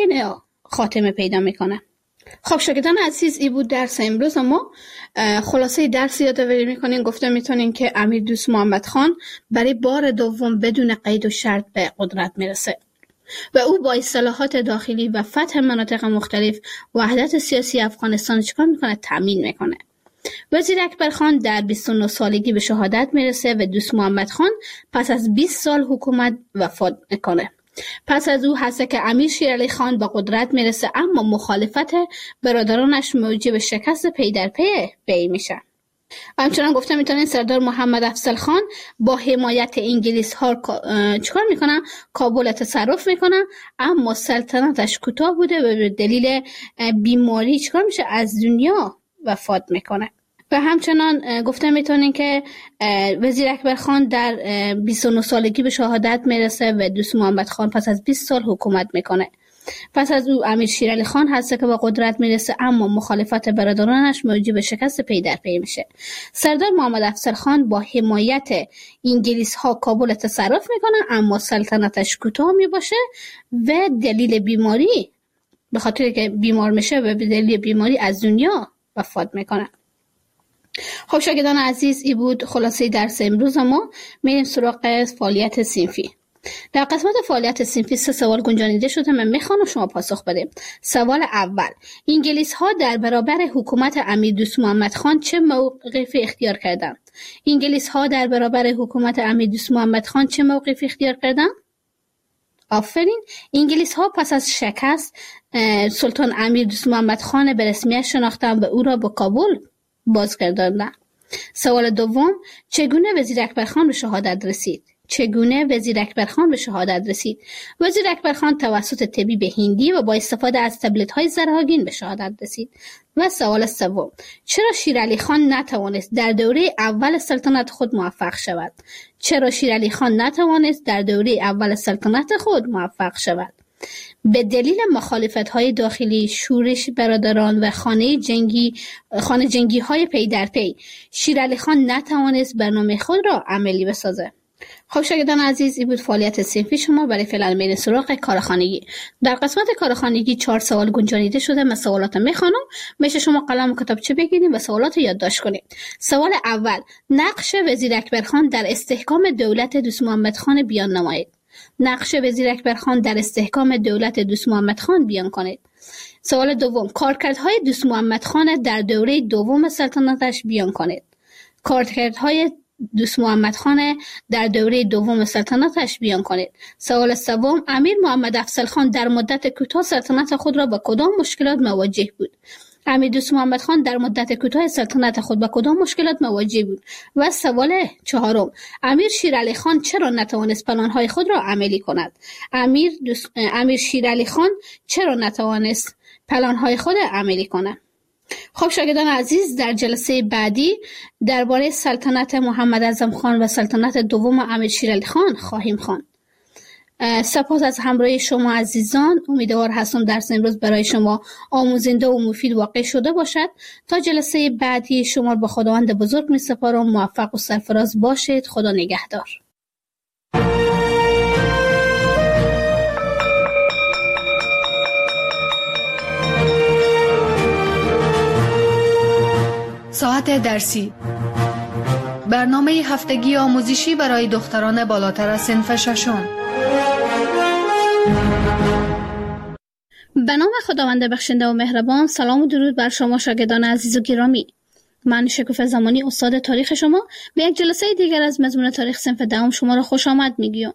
خاتمه پیدا میکنه. خب شاگردان عزیز، این بود درس امروز. ما خلاصه درس یادآوری میکنین. گفته میتونین که امیر دوست محمد خان برای بار دوم بدون قید و شرط به قدرت میرسه و او با اصلاحات داخلی و فتح مناطق مختلف وحدت سیاسی افغانستان چیکار میکنه؟ تامین میکنه. وزیر اکبر خان در 29 سالگی به شهادت میرسه و دوست محمد خان پس از 20 سال حکومت وفات میکنه. پس از او هسته که امیر شیر علی خان به قدرت میرسه، اما مخالفت برادرانش موجب شکست پی در پی میشه. همچنان گفته میتونین سردار محمد افضل خان با حمایت انگلیس ها چیکار میکنن؟ کابل تصرف میکنن، اما سلطنتش کوتاه بوده و به دلیل بیماری چیکار میشه؟ از دنیا وفات میکنه. و همچنان گفته میتونین که وزیر اکبر خان در 29 سالگی به شهادت میرسه و دوست محمد خان پس از 20 سال حکومت میکنه. پس از او امیر شیر علی خان هست که به قدرت میرسه، اما مخالفت برادرانش موجب شکست پی در پی میشه. سردار محمد افضل خان با حمایت انگلیس ها کابل تصرف میکنه، اما سلطنتش کوتاه میباشه و دلیل بیماری، به خاطر که بیمار میشه و به دلیل بیماری از دنیا وفات میکنه. خب شاگردان عزیز، این بود خلاصه درس امروز ما. میریم سراغ فعالیت صنفی. در قسمت فعالیت صنفی 3 سوال گنجانیده شده، من میخوام شما پاسخ بدید. سوال اول: انگلیس ها در برابر حکومت امیر دوست محمد خان چه موقفی اختیار کردند؟ انگلیس ها در برابر حکومت امیر دوست محمد خان چه موقفی اختیار کردند؟ آفرین. انگلیس ها پس از شکست سلطان امیر دوست محمد خان به رسمیت شناختند و او را به کابل بازگرداندند. سوال دوم: چگونه وزیر اکبر خان به شهادت رسید؟ وزیر اکبر خان توسط طبیب هندی و با استفاده از تبلت های زرهاگین به شهادت رسید. و سوال سوم: چرا شیر علی خان نتوانست در دوره اول سلطنت خود موفق شود؟ به دلیل مخالفت‌های داخلی، شورش برادران و خانه جنگی های پی در پی، شیر علی خان نتوانست برنامه خود را عملی بسازه. خب شاگردان عزیز، این بود فعالیت صنفی شما. برای فعلا میریم سراغ کارخانگی. در قسمت کارخانگی 4 سوال گنجانیده شده. من سوالات میخوانم، میشه شما قلم و کتابچه بگیرید و سوالات رو یادداشت کنید. سوال اول: نقش وزیر اکبر خان در استحکام دولت دوست محمد خان بیان نمایید. سوال دوم: کارکردهای دوست محمد خان در دوره دوم سلطنتش بیان کنید. سوال سوم: امیر محمد افضل خان در مدت کوتاه سلطنت خود را با کدام مشکلات مواجه بود؟ و سوال چهارم: امیر شیر علی خان چرا نتوانست پلان‌های خود را عملی کند؟ خب شاگردان عزیز، در جلسه بعدی درباره سلطنت محمد اعظم خان و سلطنت دوم امیر شیر علی خان خواهیم خواند. سپاس از همراهی شما عزیزان. امیدوار هستم درس امروز برای شما آموزنده و مفید واقع شده باشد. تا جلسه بعدی شما به خداوند بزرگ می سپارم. موفق و سرفراز باشید. خدا نگهدار. ساعت درسی، برنامه هفتگی آموزشی برای دختران بالاتر از صنف ششم. به نام خداوند بخشنده و مهربان. سلام و درود بر شما شاگردان عزیز و گرامی. من شکوفه زمانی استاد تاریخ شما به یک جلسه دیگر از مضمون تاریخ صنف دهم شما را خوش آمد میگویم.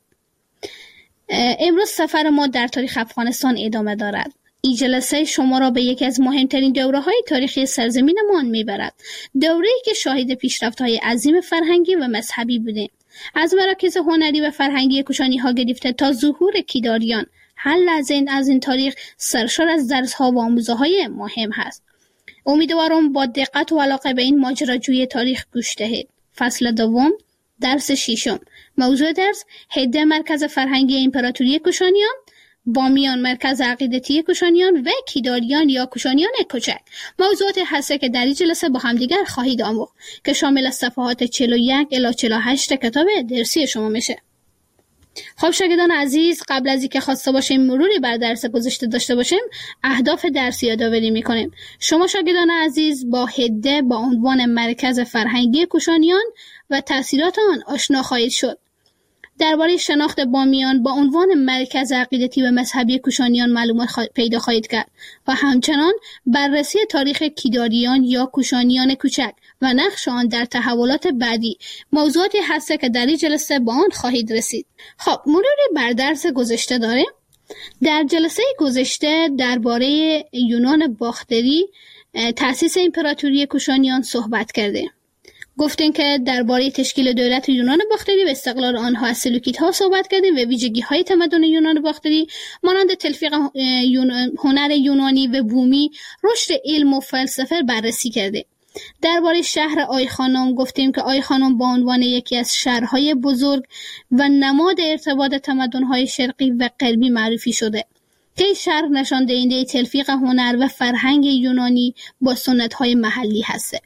امروز سفر ما در تاریخ افغانستان ادامه دارد. این جلسه شما را به یکی از مهمترین دوره‌های تاریخی سرزمینمان میبرد. دوره‌ای که شاهد پیشرفت‌های عظیم فرهنگی و مذهبی بودیم. از مراکز هنری و فرهنگی کوشانی‌ها گرفته تا ظهور کیداریان، هر لحظه از این تاریخ سرشار از درس‌ها و آموزه‌های مهم هست. امیدوارم با دقت و علاقه به این ماجراجوی تاریخ گوش دهید. فصل دوم، درس ششم. موضوع درس: هده مرکز فرهنگی امپراتوری کوشانیان، بامیان مرکز عقیدتی کوشانیان و کیداریان یا کوشانیان کوچک. موضوعات هسته که در این جلسه با همدیگر خواهید آموخت که شامل صفحات 41 الی 48 کتاب درسی شما میشه. خب شاگردان عزیز، قبل از اینکه خواسته باشیم مروری بر درس گذشته داشته باشیم، اهداف درسی یادآوری میکنیم. شما شاگردان عزیز با هده با عنوان مرکز فرهنگی کوشانیان و تأثیرات آن آشنا خواهید شد. درباره شناخت بامیان با عنوان مرکز عقیدتی و مذهبی کوشانیان معلومات پیدا خواهید کرد و همچنان بررسی تاریخ کیداریان یا کوشانیان کوچک و نقش آن در تحولات بعدی موضوعاتی هست که در این جلسه با آن خواهید رسید. خب مروری بر درس گذشته داریم. در جلسه گذشته درباره یونان باختری، تأسیس امپراتوری کوشانیان صحبت کردیم. گفتیم که درباره تشکیل دولت یونان باختری و استقلال آنها از سلوکیدها صحبت کردیم و ویژگی‌های تمدن یونان باختری مانند تلفیق هنر یونانی و بومی، رشد علم و فلسفه بررسی کردیم. درباره شهر آیخانوم گفتیم که آیخانوم با عنوان یکی از شهرهای بزرگ و نماد ارتباط تمدن‌های شرقی و غربی معرفی شده که این شهر نشان دهنده تلفیق هنر و فرهنگ یونانی با سنت‌های محلی هست.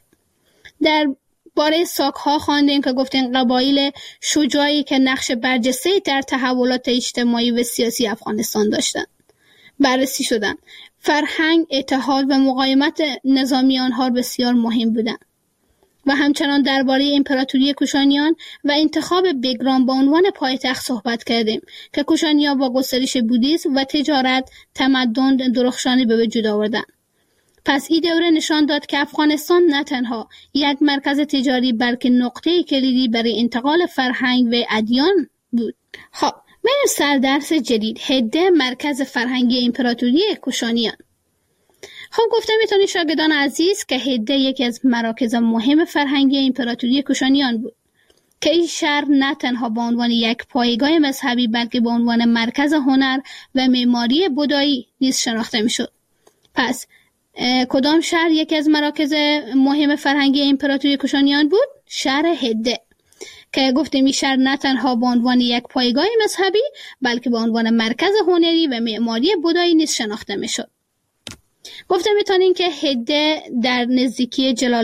باره ساک‌ها خواندیم که گفتیم قبایل شجاعی که نقش برجسته‌ای در تحولات اجتماعی و سیاسی افغانستان داشتند بررسی شدند. فرهنگ، اتحاد و مقاومت نظامی آنها بسیار مهم بودند. و همچنان درباره امپراتوری کوشانیان و انتخاب بگرام به عنوان پایتخت صحبت کردیم که کوشانیان با گسترش بودیسم و تجارت تمدن درخشانی به وجود آوردند. پس این دوره نشان داد که افغانستان نه تنها یک مرکز تجاری بلکه نقطه کلیدی برای انتقال فرهنگ و ادیان بود. خب بریم سر درس جدید، هده مرکز فرهنگی امپراتوری کوشانیان. خب گفته میتونید شاگردان عزیز که هده یکی از مراکز مهم فرهنگی امپراتوری کوشانیان بود که این شهر نه تنها به عنوان یک پایگاه مذهبی بلکه به عنوان مرکز هنر و معماری بودایی نیز شناخته میشد. پس کدام شهر یکی از مراکز مهم فرهنگی امپراتوری کوشانیان بود؟ شهر هده که گفتیم این شهر نه تنها به عنوان یک پایگاه مذهبی بلکه به عنوان مرکز هنری و معماری بودایی نیز شناخته میشد. گفتم میتونیم که هده در نزدیکی جلال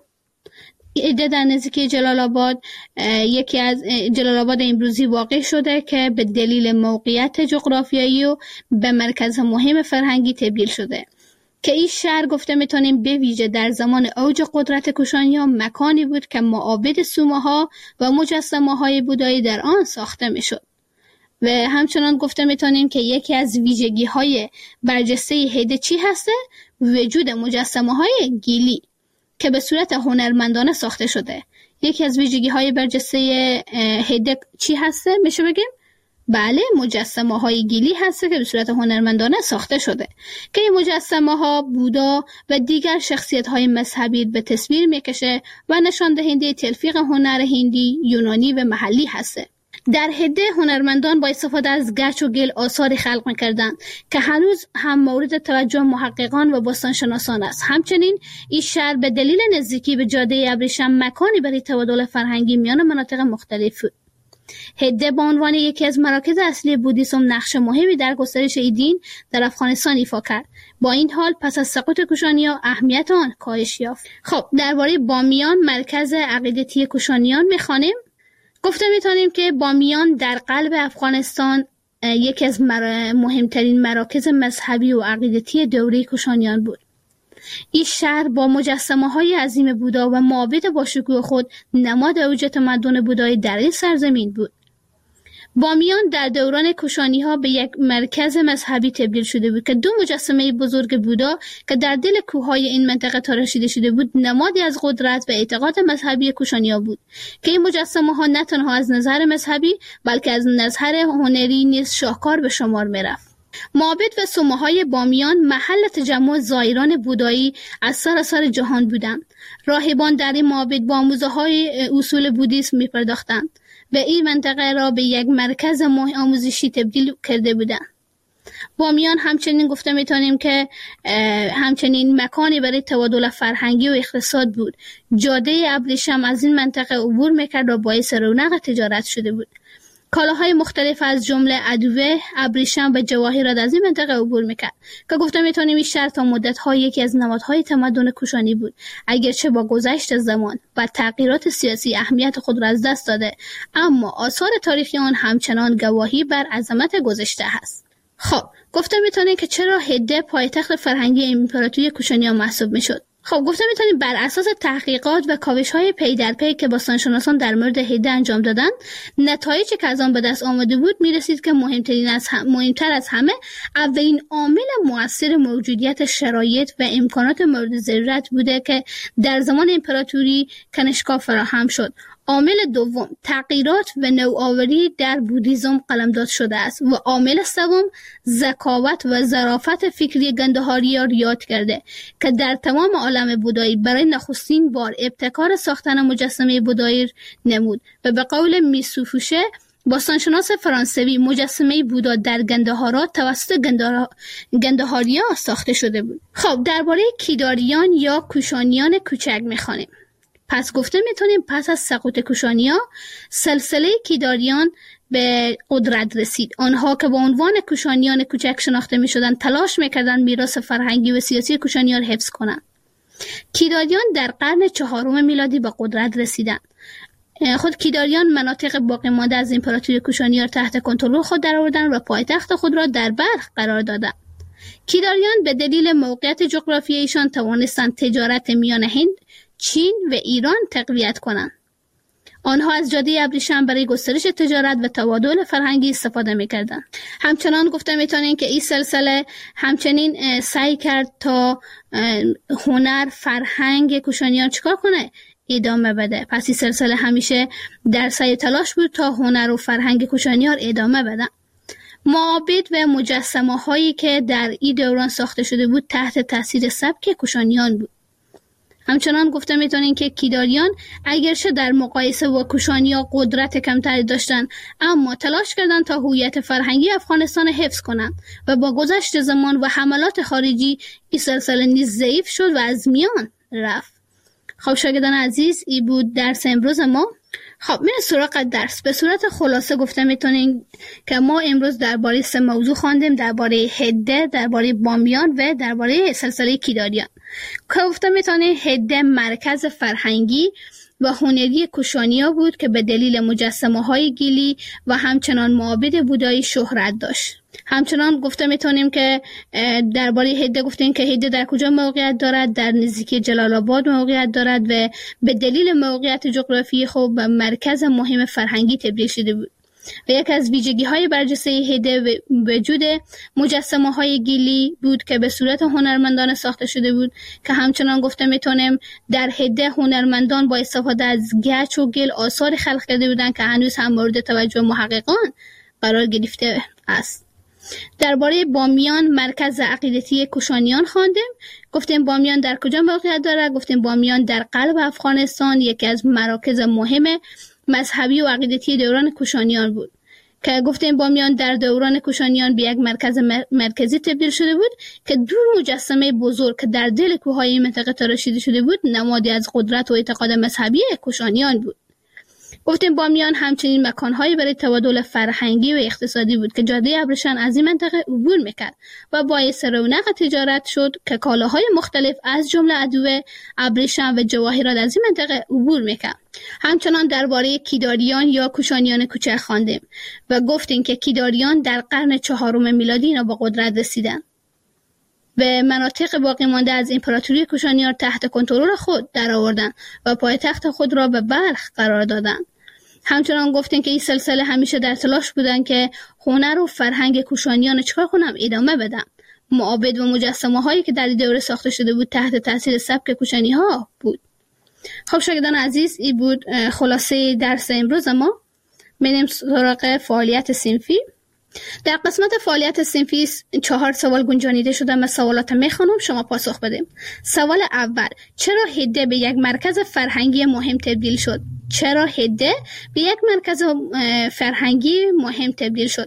آباد یکی از جلال آباد امروزی واقع شده که به دلیل موقعیت جغرافیایی و به مرکز مهم فرهنگی تبدیل شده که این شهر گفته میتونیم به ویژه در زمان اوج قدرت کوشانیان مکانی بود که معابد سومه‌ها و مجسمه‌های بودایی در آن ساخته میشد. و همچنان گفته میتونیم که یکی از ویژگی‌های برجسته هده چی هسته؟ وجود مجسمه‌های گیلی که به صورت هنرمندانه ساخته شده. یکی از ویژگی‌های برجسته هده چی هسته؟ میشه بگیم؟ بله، مجسمه‌های گیلی هست که به صورت هنرمندانه ساخته شده که این مجسمه‌ها بودا و دیگر شخصیت‌های مذهبی به تصویر میکشه و نشان دهنده تلفیق هنر هندی، یونانی و محلی هسته. در هده هنرمندان با استفاده از گچ و گل آثاری خلق می‌کردند که هنوز هم مورد توجه محققان و باستانشناسان است. همچنین این شهر به دلیل نزدیکی به جاده ابریشم مکانی برای تبادل فرهنگی میان مناطق مختلف بود. هده به عنوان یکی از مراکز اصلی بودیسم نقش مهمی در گسترش این دین در افغانستان ایفا کرد. با این حال پس از سقوط کوشانیان اهمیت آن کاهش یافت. خب درباره بامیان مرکز عقیدتی کوشانیان می‌خوانیم. گفته میتونیم که بامیان در قلب افغانستان یکی از مهمترین مراکز مذهبی و عقیدتی دوره کوشانیان بود. این شهر با مجسمه‌های عظیم بودا و معابد با شکوه خود نماد اوج تمدن بودایی در این سرزمین بود. بامیان در دوران کوشانی‌ها به یک مرکز مذهبی تبدیل شده بود که دو مجسمه بزرگ بودا که در دل کوههای این منطقه تراشیده شده بود نمادی از قدرت و اعتقاد مذهبی کوشانی‌ها بود که این مجسمه‌ها نه تنها از نظر مذهبی بلکه از نظر هنری نیز شاهکار به شمار می‌رفت. معابد و صومعه‌های بامیان محل تجمع زائران بودایی از سراسر جهان بودند. راهبان در این معابد با آموزه‌های اصول بودیسم می‌پرداختند و این منطقه را به یک مرکز آموزشی تبدیل کرده بودند. بامیان همچنین گفته میتونیم که همچنین مکانی برای تبادل فرهنگی و اقتصاد بود. جاده ابریشم از این منطقه عبور میکرد و باعث رونق تجارت شده بود. کالاهای مختلف از جمله ادویه، ابریشم و جواهرات از این منطقه عبور میکرد که گفته میتونیم این شهر تا مدت‌ها یکی از نمادهای تمدن کوشانی بود. اگرچه با گذشت زمان و تغییرات سیاسی اهمیت خود را از دست داده، اما آثار تاریخی آن همچنان گواهی بر عظمت گذشته است. خب گفته میتونیم که چرا هده پایتخت فرهنگی امپراتوری کوشانیان محسوب میشد. خب گفته میتونیم بر اساس تحقیقات و کاوش‌های پی در پی که باستانشناسان در مورد هده انجام دادند، نتایجی که از آن به دست آمده بود میرسید که مهمتر از همه اولین عامل مؤثر موجودیت شرایط و امکانات مورد ضرورت بوده که در زمان امپراتوری کنشگاه فراهم شد. عامل دوم تغییرات و نوآوری در بودیزم قلمداد شده است و عامل سوم ذکاوت و ظرافت فکری گندهاریان یاد کرده که در تمام عالم بودایی برای نخستین بار ابتکار ساختن مجسمه بودایی نمود و به قول میسوفوشه باستانشناس فرانسوی مجسمه بودا در گندهارا توسط گندهاریا ساخته شده بود. خب درباره کیداریان یا کوشانیان کوچک میخوانیم. پس گفته میتونیم پس از سقوط کوشانیا سلسله کیداریان به قدرت رسید. آنها که با عنوان کوشانیان کوچک شناخته میشدند تلاش میکردند میراث فرهنگی و سیاسی کوشانیان حفظ کنند. کیداریان در قرن 4 میلادی به قدرت رسیدند. خود کیداریان مناطق باقی مانده از امپراتوری کوشانیان تحت کنترل خود درآوردند و پایتخت خود را در بلخ قرار دادند. کیداریان به دلیل موقعیت جغرافیایی ایشان توانستند تجارت میان هند، چین و ایران تقویت کنند. آنها از جاده ابریشم برای گسترش تجارت و تبادل فرهنگی استفاده می‌کردند. همچنان گفته می‌تونیم که این سلسله همچنین سعی کرد تا هنر فرهنگ کوشانیان چیکار کنه؟ ادامه بده. پس این سلسله همیشه در سعی تلاش بود تا هنر و فرهنگ کوشانیان ادامه بده. معابد و مجسمه‌هایی که در این دوران ساخته شده بود تحت تاثیر سبک کوشانیان بود. همچنان گفته میتونیم که کیداریان اگرچه در مقایسه با کوشانیا قدرت کمتری داشتند، اما تلاش کردند تا هویت فرهنگی افغانستان حفظ کنند و با گذشت زمان و حملات خارجی این سلسله نیز ضعیف شد و از میان رفت. خب شاگردان عزیز، این بود درس امروز ما. خب میریم سراغ درس. به صورت خلاصه گفته میتونیم که ما امروز درباره 3 موضوع خواندیم: درباره هده، درباره بامیان و درباره سلسله کیداریان. که گفته میتونیم هده مرکز فرهنگی و هنری کوشانیا بود که به دلیل مجسمه‌های گیلی و همچنان معابد بودایی شهرت داشت. همچنان گفته میتونیم که درباره هده گفتیم که هده در کجا موقعیت دارد؟ در نزدیکی جلال آباد موقعیت دارد و به دلیل موقعیت جغرافیایی خود به مرکز مهم فرهنگی تبدیل شده بود. و یک از ویژگی‌های برجسته هده وجود مجسمه‌های گیلی بود که به صورت هنرمندان ساخته شده بود که همچنان گفته میتونیم در هده هنرمندان با استفاده از گچ و گل آثار خلق کرده بودند که هنوز هم مورد توجه محققان قرار گرفته است. درباره بامیان مرکز عقیدتی کوشانیان خواندیم. گفتیم بامیان در کجا موقعیت دارد؟ گفتیم بامیان در قلب افغانستان یکی از مراکز مهم مذهبی و عقیدتی دوران کوشانیان بود که گفتیم بامیان در دوران کوشانیان به یک مرکز مرکزی تبدیل شده بود که 2 مجسمه بزرگ که در دل کوههای منطقه تراشیده شده بود نمادی از قدرت و اعتقاد مذهبی کوشانیان بود. گفتیم بامیان همچنین مکانهایی برای تبادل فرهنگی و اقتصادی بود که جاده ابریشم از این منطقه عبور میکرد و باعث رونق تجارت شد که کالاهای مختلف از جمله ادویه، ابریشم و جواهرات از این منطقه عبور میکرد. همچنان درباره کیداریان یا کوشانیان کوچک خواندیم و گفتیم که کیداریان در قرن 4 میلادی اینا با قدرت رسیدند. به مناطق باقی مانده از امپراتوری کوشانیان تحت کنترل خود درآوردند و پایتخت خود را به بلخ قرار دادند. همچنان گفتن که این سلسله همیشه در تلاش بودن که هنر و فرهنگ کوشانیان چکار کنم ادامه بدن. معابد و مجسمه هایی که در این دوره ساخته شده بود تحت تاثیر سبک کوشانی ها بود. خب شاگردان عزیز، این بود خلاصه درس امروز ما. بریم سراغ فعالیت صنفی. در قسمت فعالیت صنفی 4 سوال گنجانیده شده. من سوالات میخوانم، شما پاسخ بدیم. سوال اول: چرا هده به یک مرکز فرهنگی مهم تبدیل شد؟ چرا هده به یک مرکز فرهنگی مهم تبدیل شد؟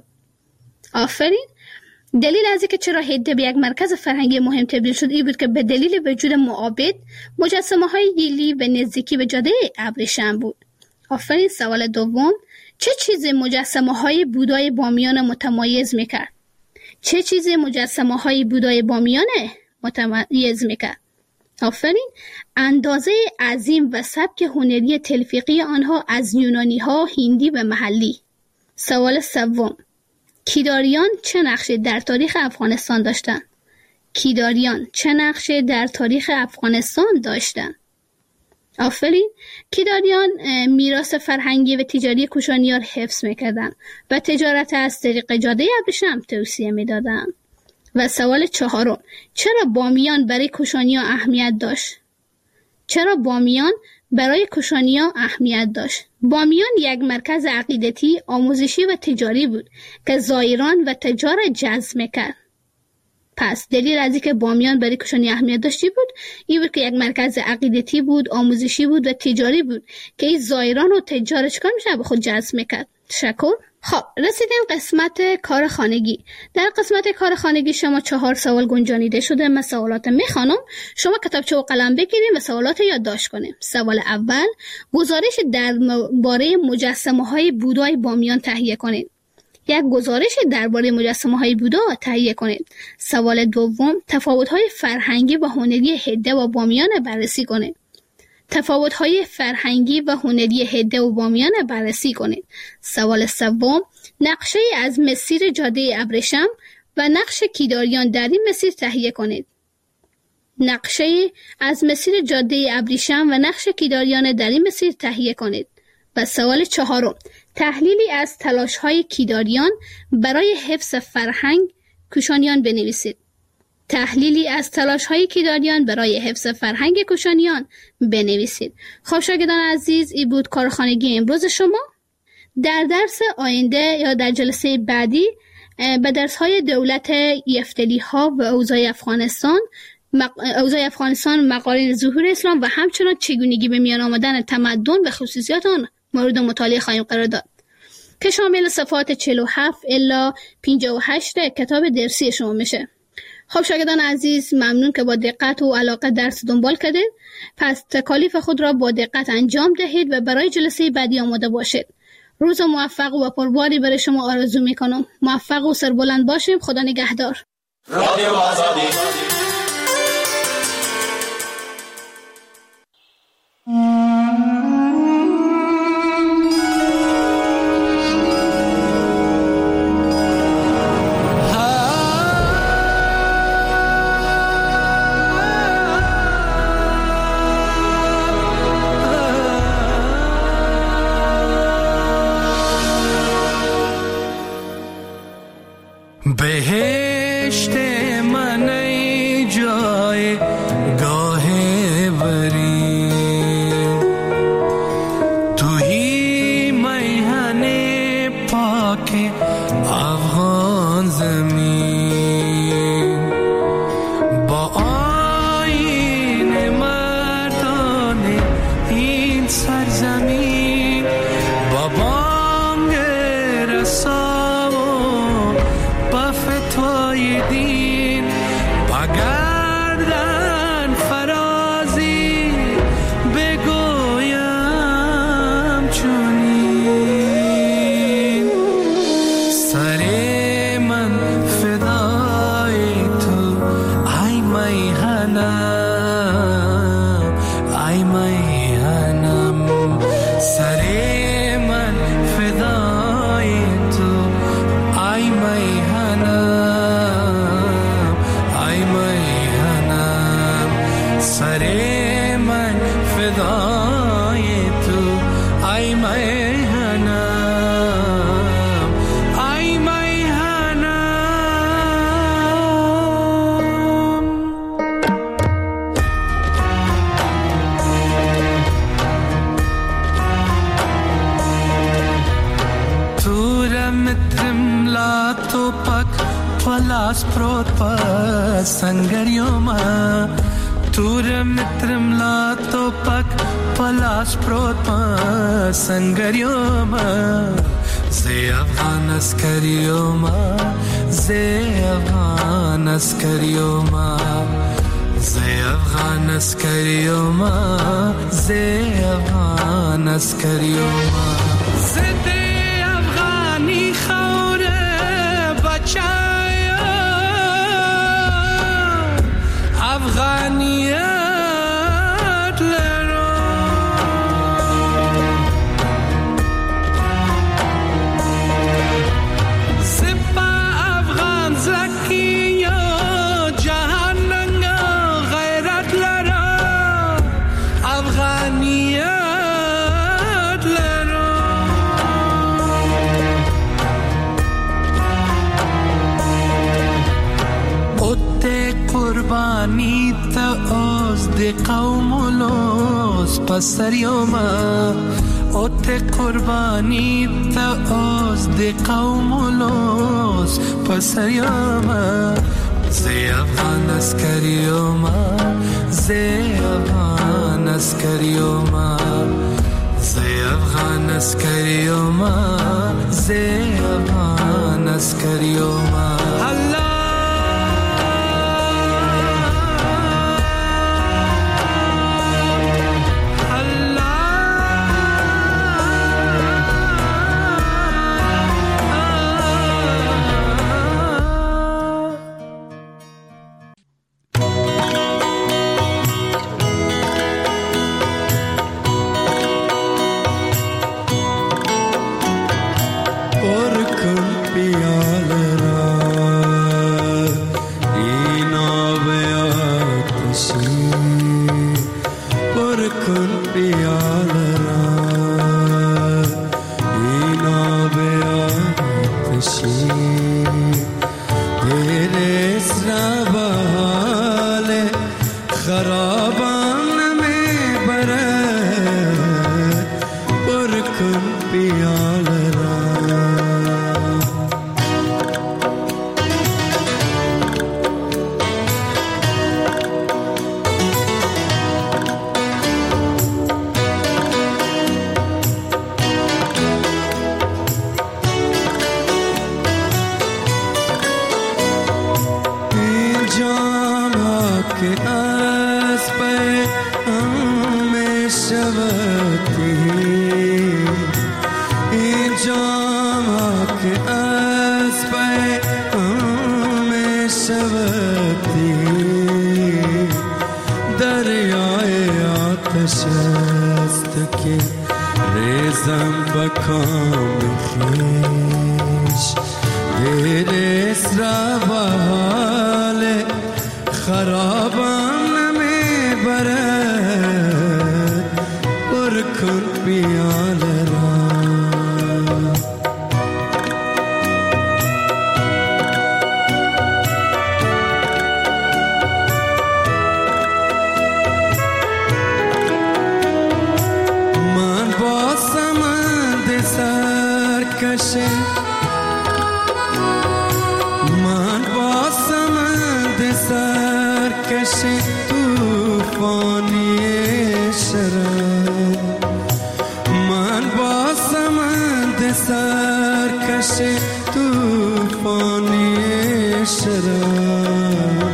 آفرین. دلیل از اینکه چرا هده به یک مرکز فرهنگی مهم تبدیل شد این بود که به دلیل وجود معابد مجسمه‌های گیلی به نزدیکی به جاده ابریشم بود. آفرین. سوال دوم: چه چیزی مجسمه‌های بودای بامیان متمایز میکرد؟ چه چیزی مجسمه‌های بودای بامیان متمایز میکرد؟ آفرین. اندازه عظیم و سبک هنری تلفیقی آنها از یونانی‌ها، هندی و محلی. سوال سوم: کیداریان چه نقشی در تاریخ افغانستان داشتند؟ کیداریان چه نقشی در تاریخ افغانستان داشتند؟ آفرین. کیداریان میراث فرهنگی و تجاری کوشانیان حفظ میکردند و تجارت از طریق جاده ابریشم توسعه میدادند. و سوال چهارم: چرا بامیان برای کوشانیان اهمیت داشت؟ چرا بامیان برای کوشانیان اهمیت داشت؟ بامیان یک مرکز عقیدتی، آموزشی و تجاری بود که زائران و تجار جذب میکرد. پس دلیل از اینکه بامیان برای کوشانی اهمیت داشتی بود این بود که یک مرکز عقیدتی بود، آموزشی بود و تجاری بود که این زائران و تجار چکار میشه به خود جذب میکرد. تشکر. خب رسیدیم قسمت کار خانگی. در قسمت کار خانگی شما 4 سوال گنجانیده شده. من سوالات میخوانم، شما کتابچه و قلم بگیرید و سوالات یادداشت کنید. سوال اول: گزارش درباره مجسمه‌های بودای بامیان تهیه کنید. یک گزارش درباره مجسمه‌های بودا تهیه کنید. سوال دوم: تفاوت‌های فرهنگی و هنری هده و بامیان بررسی کنید. تفاوت‌های فرهنگی و هنری هده و بامیان بررسی کنید. سوال سوم: نقشه از مسیر جاده ابریشم و نقش کیداریان در این مسیر تهیه کنید. نقشه از مسیر جاده ابریشم و نقش کیداریان در این مسیر تهیه کنید. و سوال چهارم: تحلیلی از تلاش‌های کیداریان برای حفظ فرهنگ کوشانیان بنویسید. تحلیلی از تلاش‌های کیداریان برای حفظ فرهنگ کوشانیان بنویسید. خب شاگردان عزیز، این بود کارخانگی امروز شما. در درس آینده یا در جلسه بعدی به درس‌های دولت یفتلی‌ها و اوضاع افغانستان، مقارن ظهور اسلام و همچنان چگونگی به میان آمدن تمدن و خصوصیات آن مورد مطالعه خواهیم قرار داد که شامل صفحات 47 الی 58 کتاب درسی شما میشه. خب شاگردان عزیز، ممنون که با دقت و علاقه درس دنبال کردید. پس تکالیف خود را با دقت انجام دهید و برای جلسه بعدی آماده باشید. روز موفق و پرباری برای شما آرزو میکنم. موفق و سربلند باشیم. خدا نگهدار. رادیو آزادی. بهشت من ای جای گاه بری، توی میهن پاک افغان زمین، با آیین مردان این سرزمین، با بانگ رسا دین بگردن فرازی بگویم چونین، سر من فدای تو ای میهنم، ای میهنم، سر من فدای تو ای میهنم، ای میهنم. ay mayhanam, ay mayhanam. Tura mitrim la topak palas prot pa sangaryoma. Tura mitrim la topak palas prot pa sangaryoma. Ze Afghan askaryoma, ze Afghan askaryoma, ze Afghan askaryoma, ze Afghan askaryoma. Zede Afghani khawre bachaya, Afghaniyat lero. Sipa Afghan zakiya, jahannanga ghairat lero, Afghaniyat lero. Otte qurbani ta oz de qawm ulos pasaryoma. Otte qurbani ta oz de qawm ulos pasaryoma. Ze Afghan askaryoma, ze Afghan askaryoma, ze Afghan askaryoma, ze Afghan askaryoma. Allah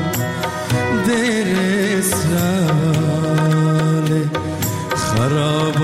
خراب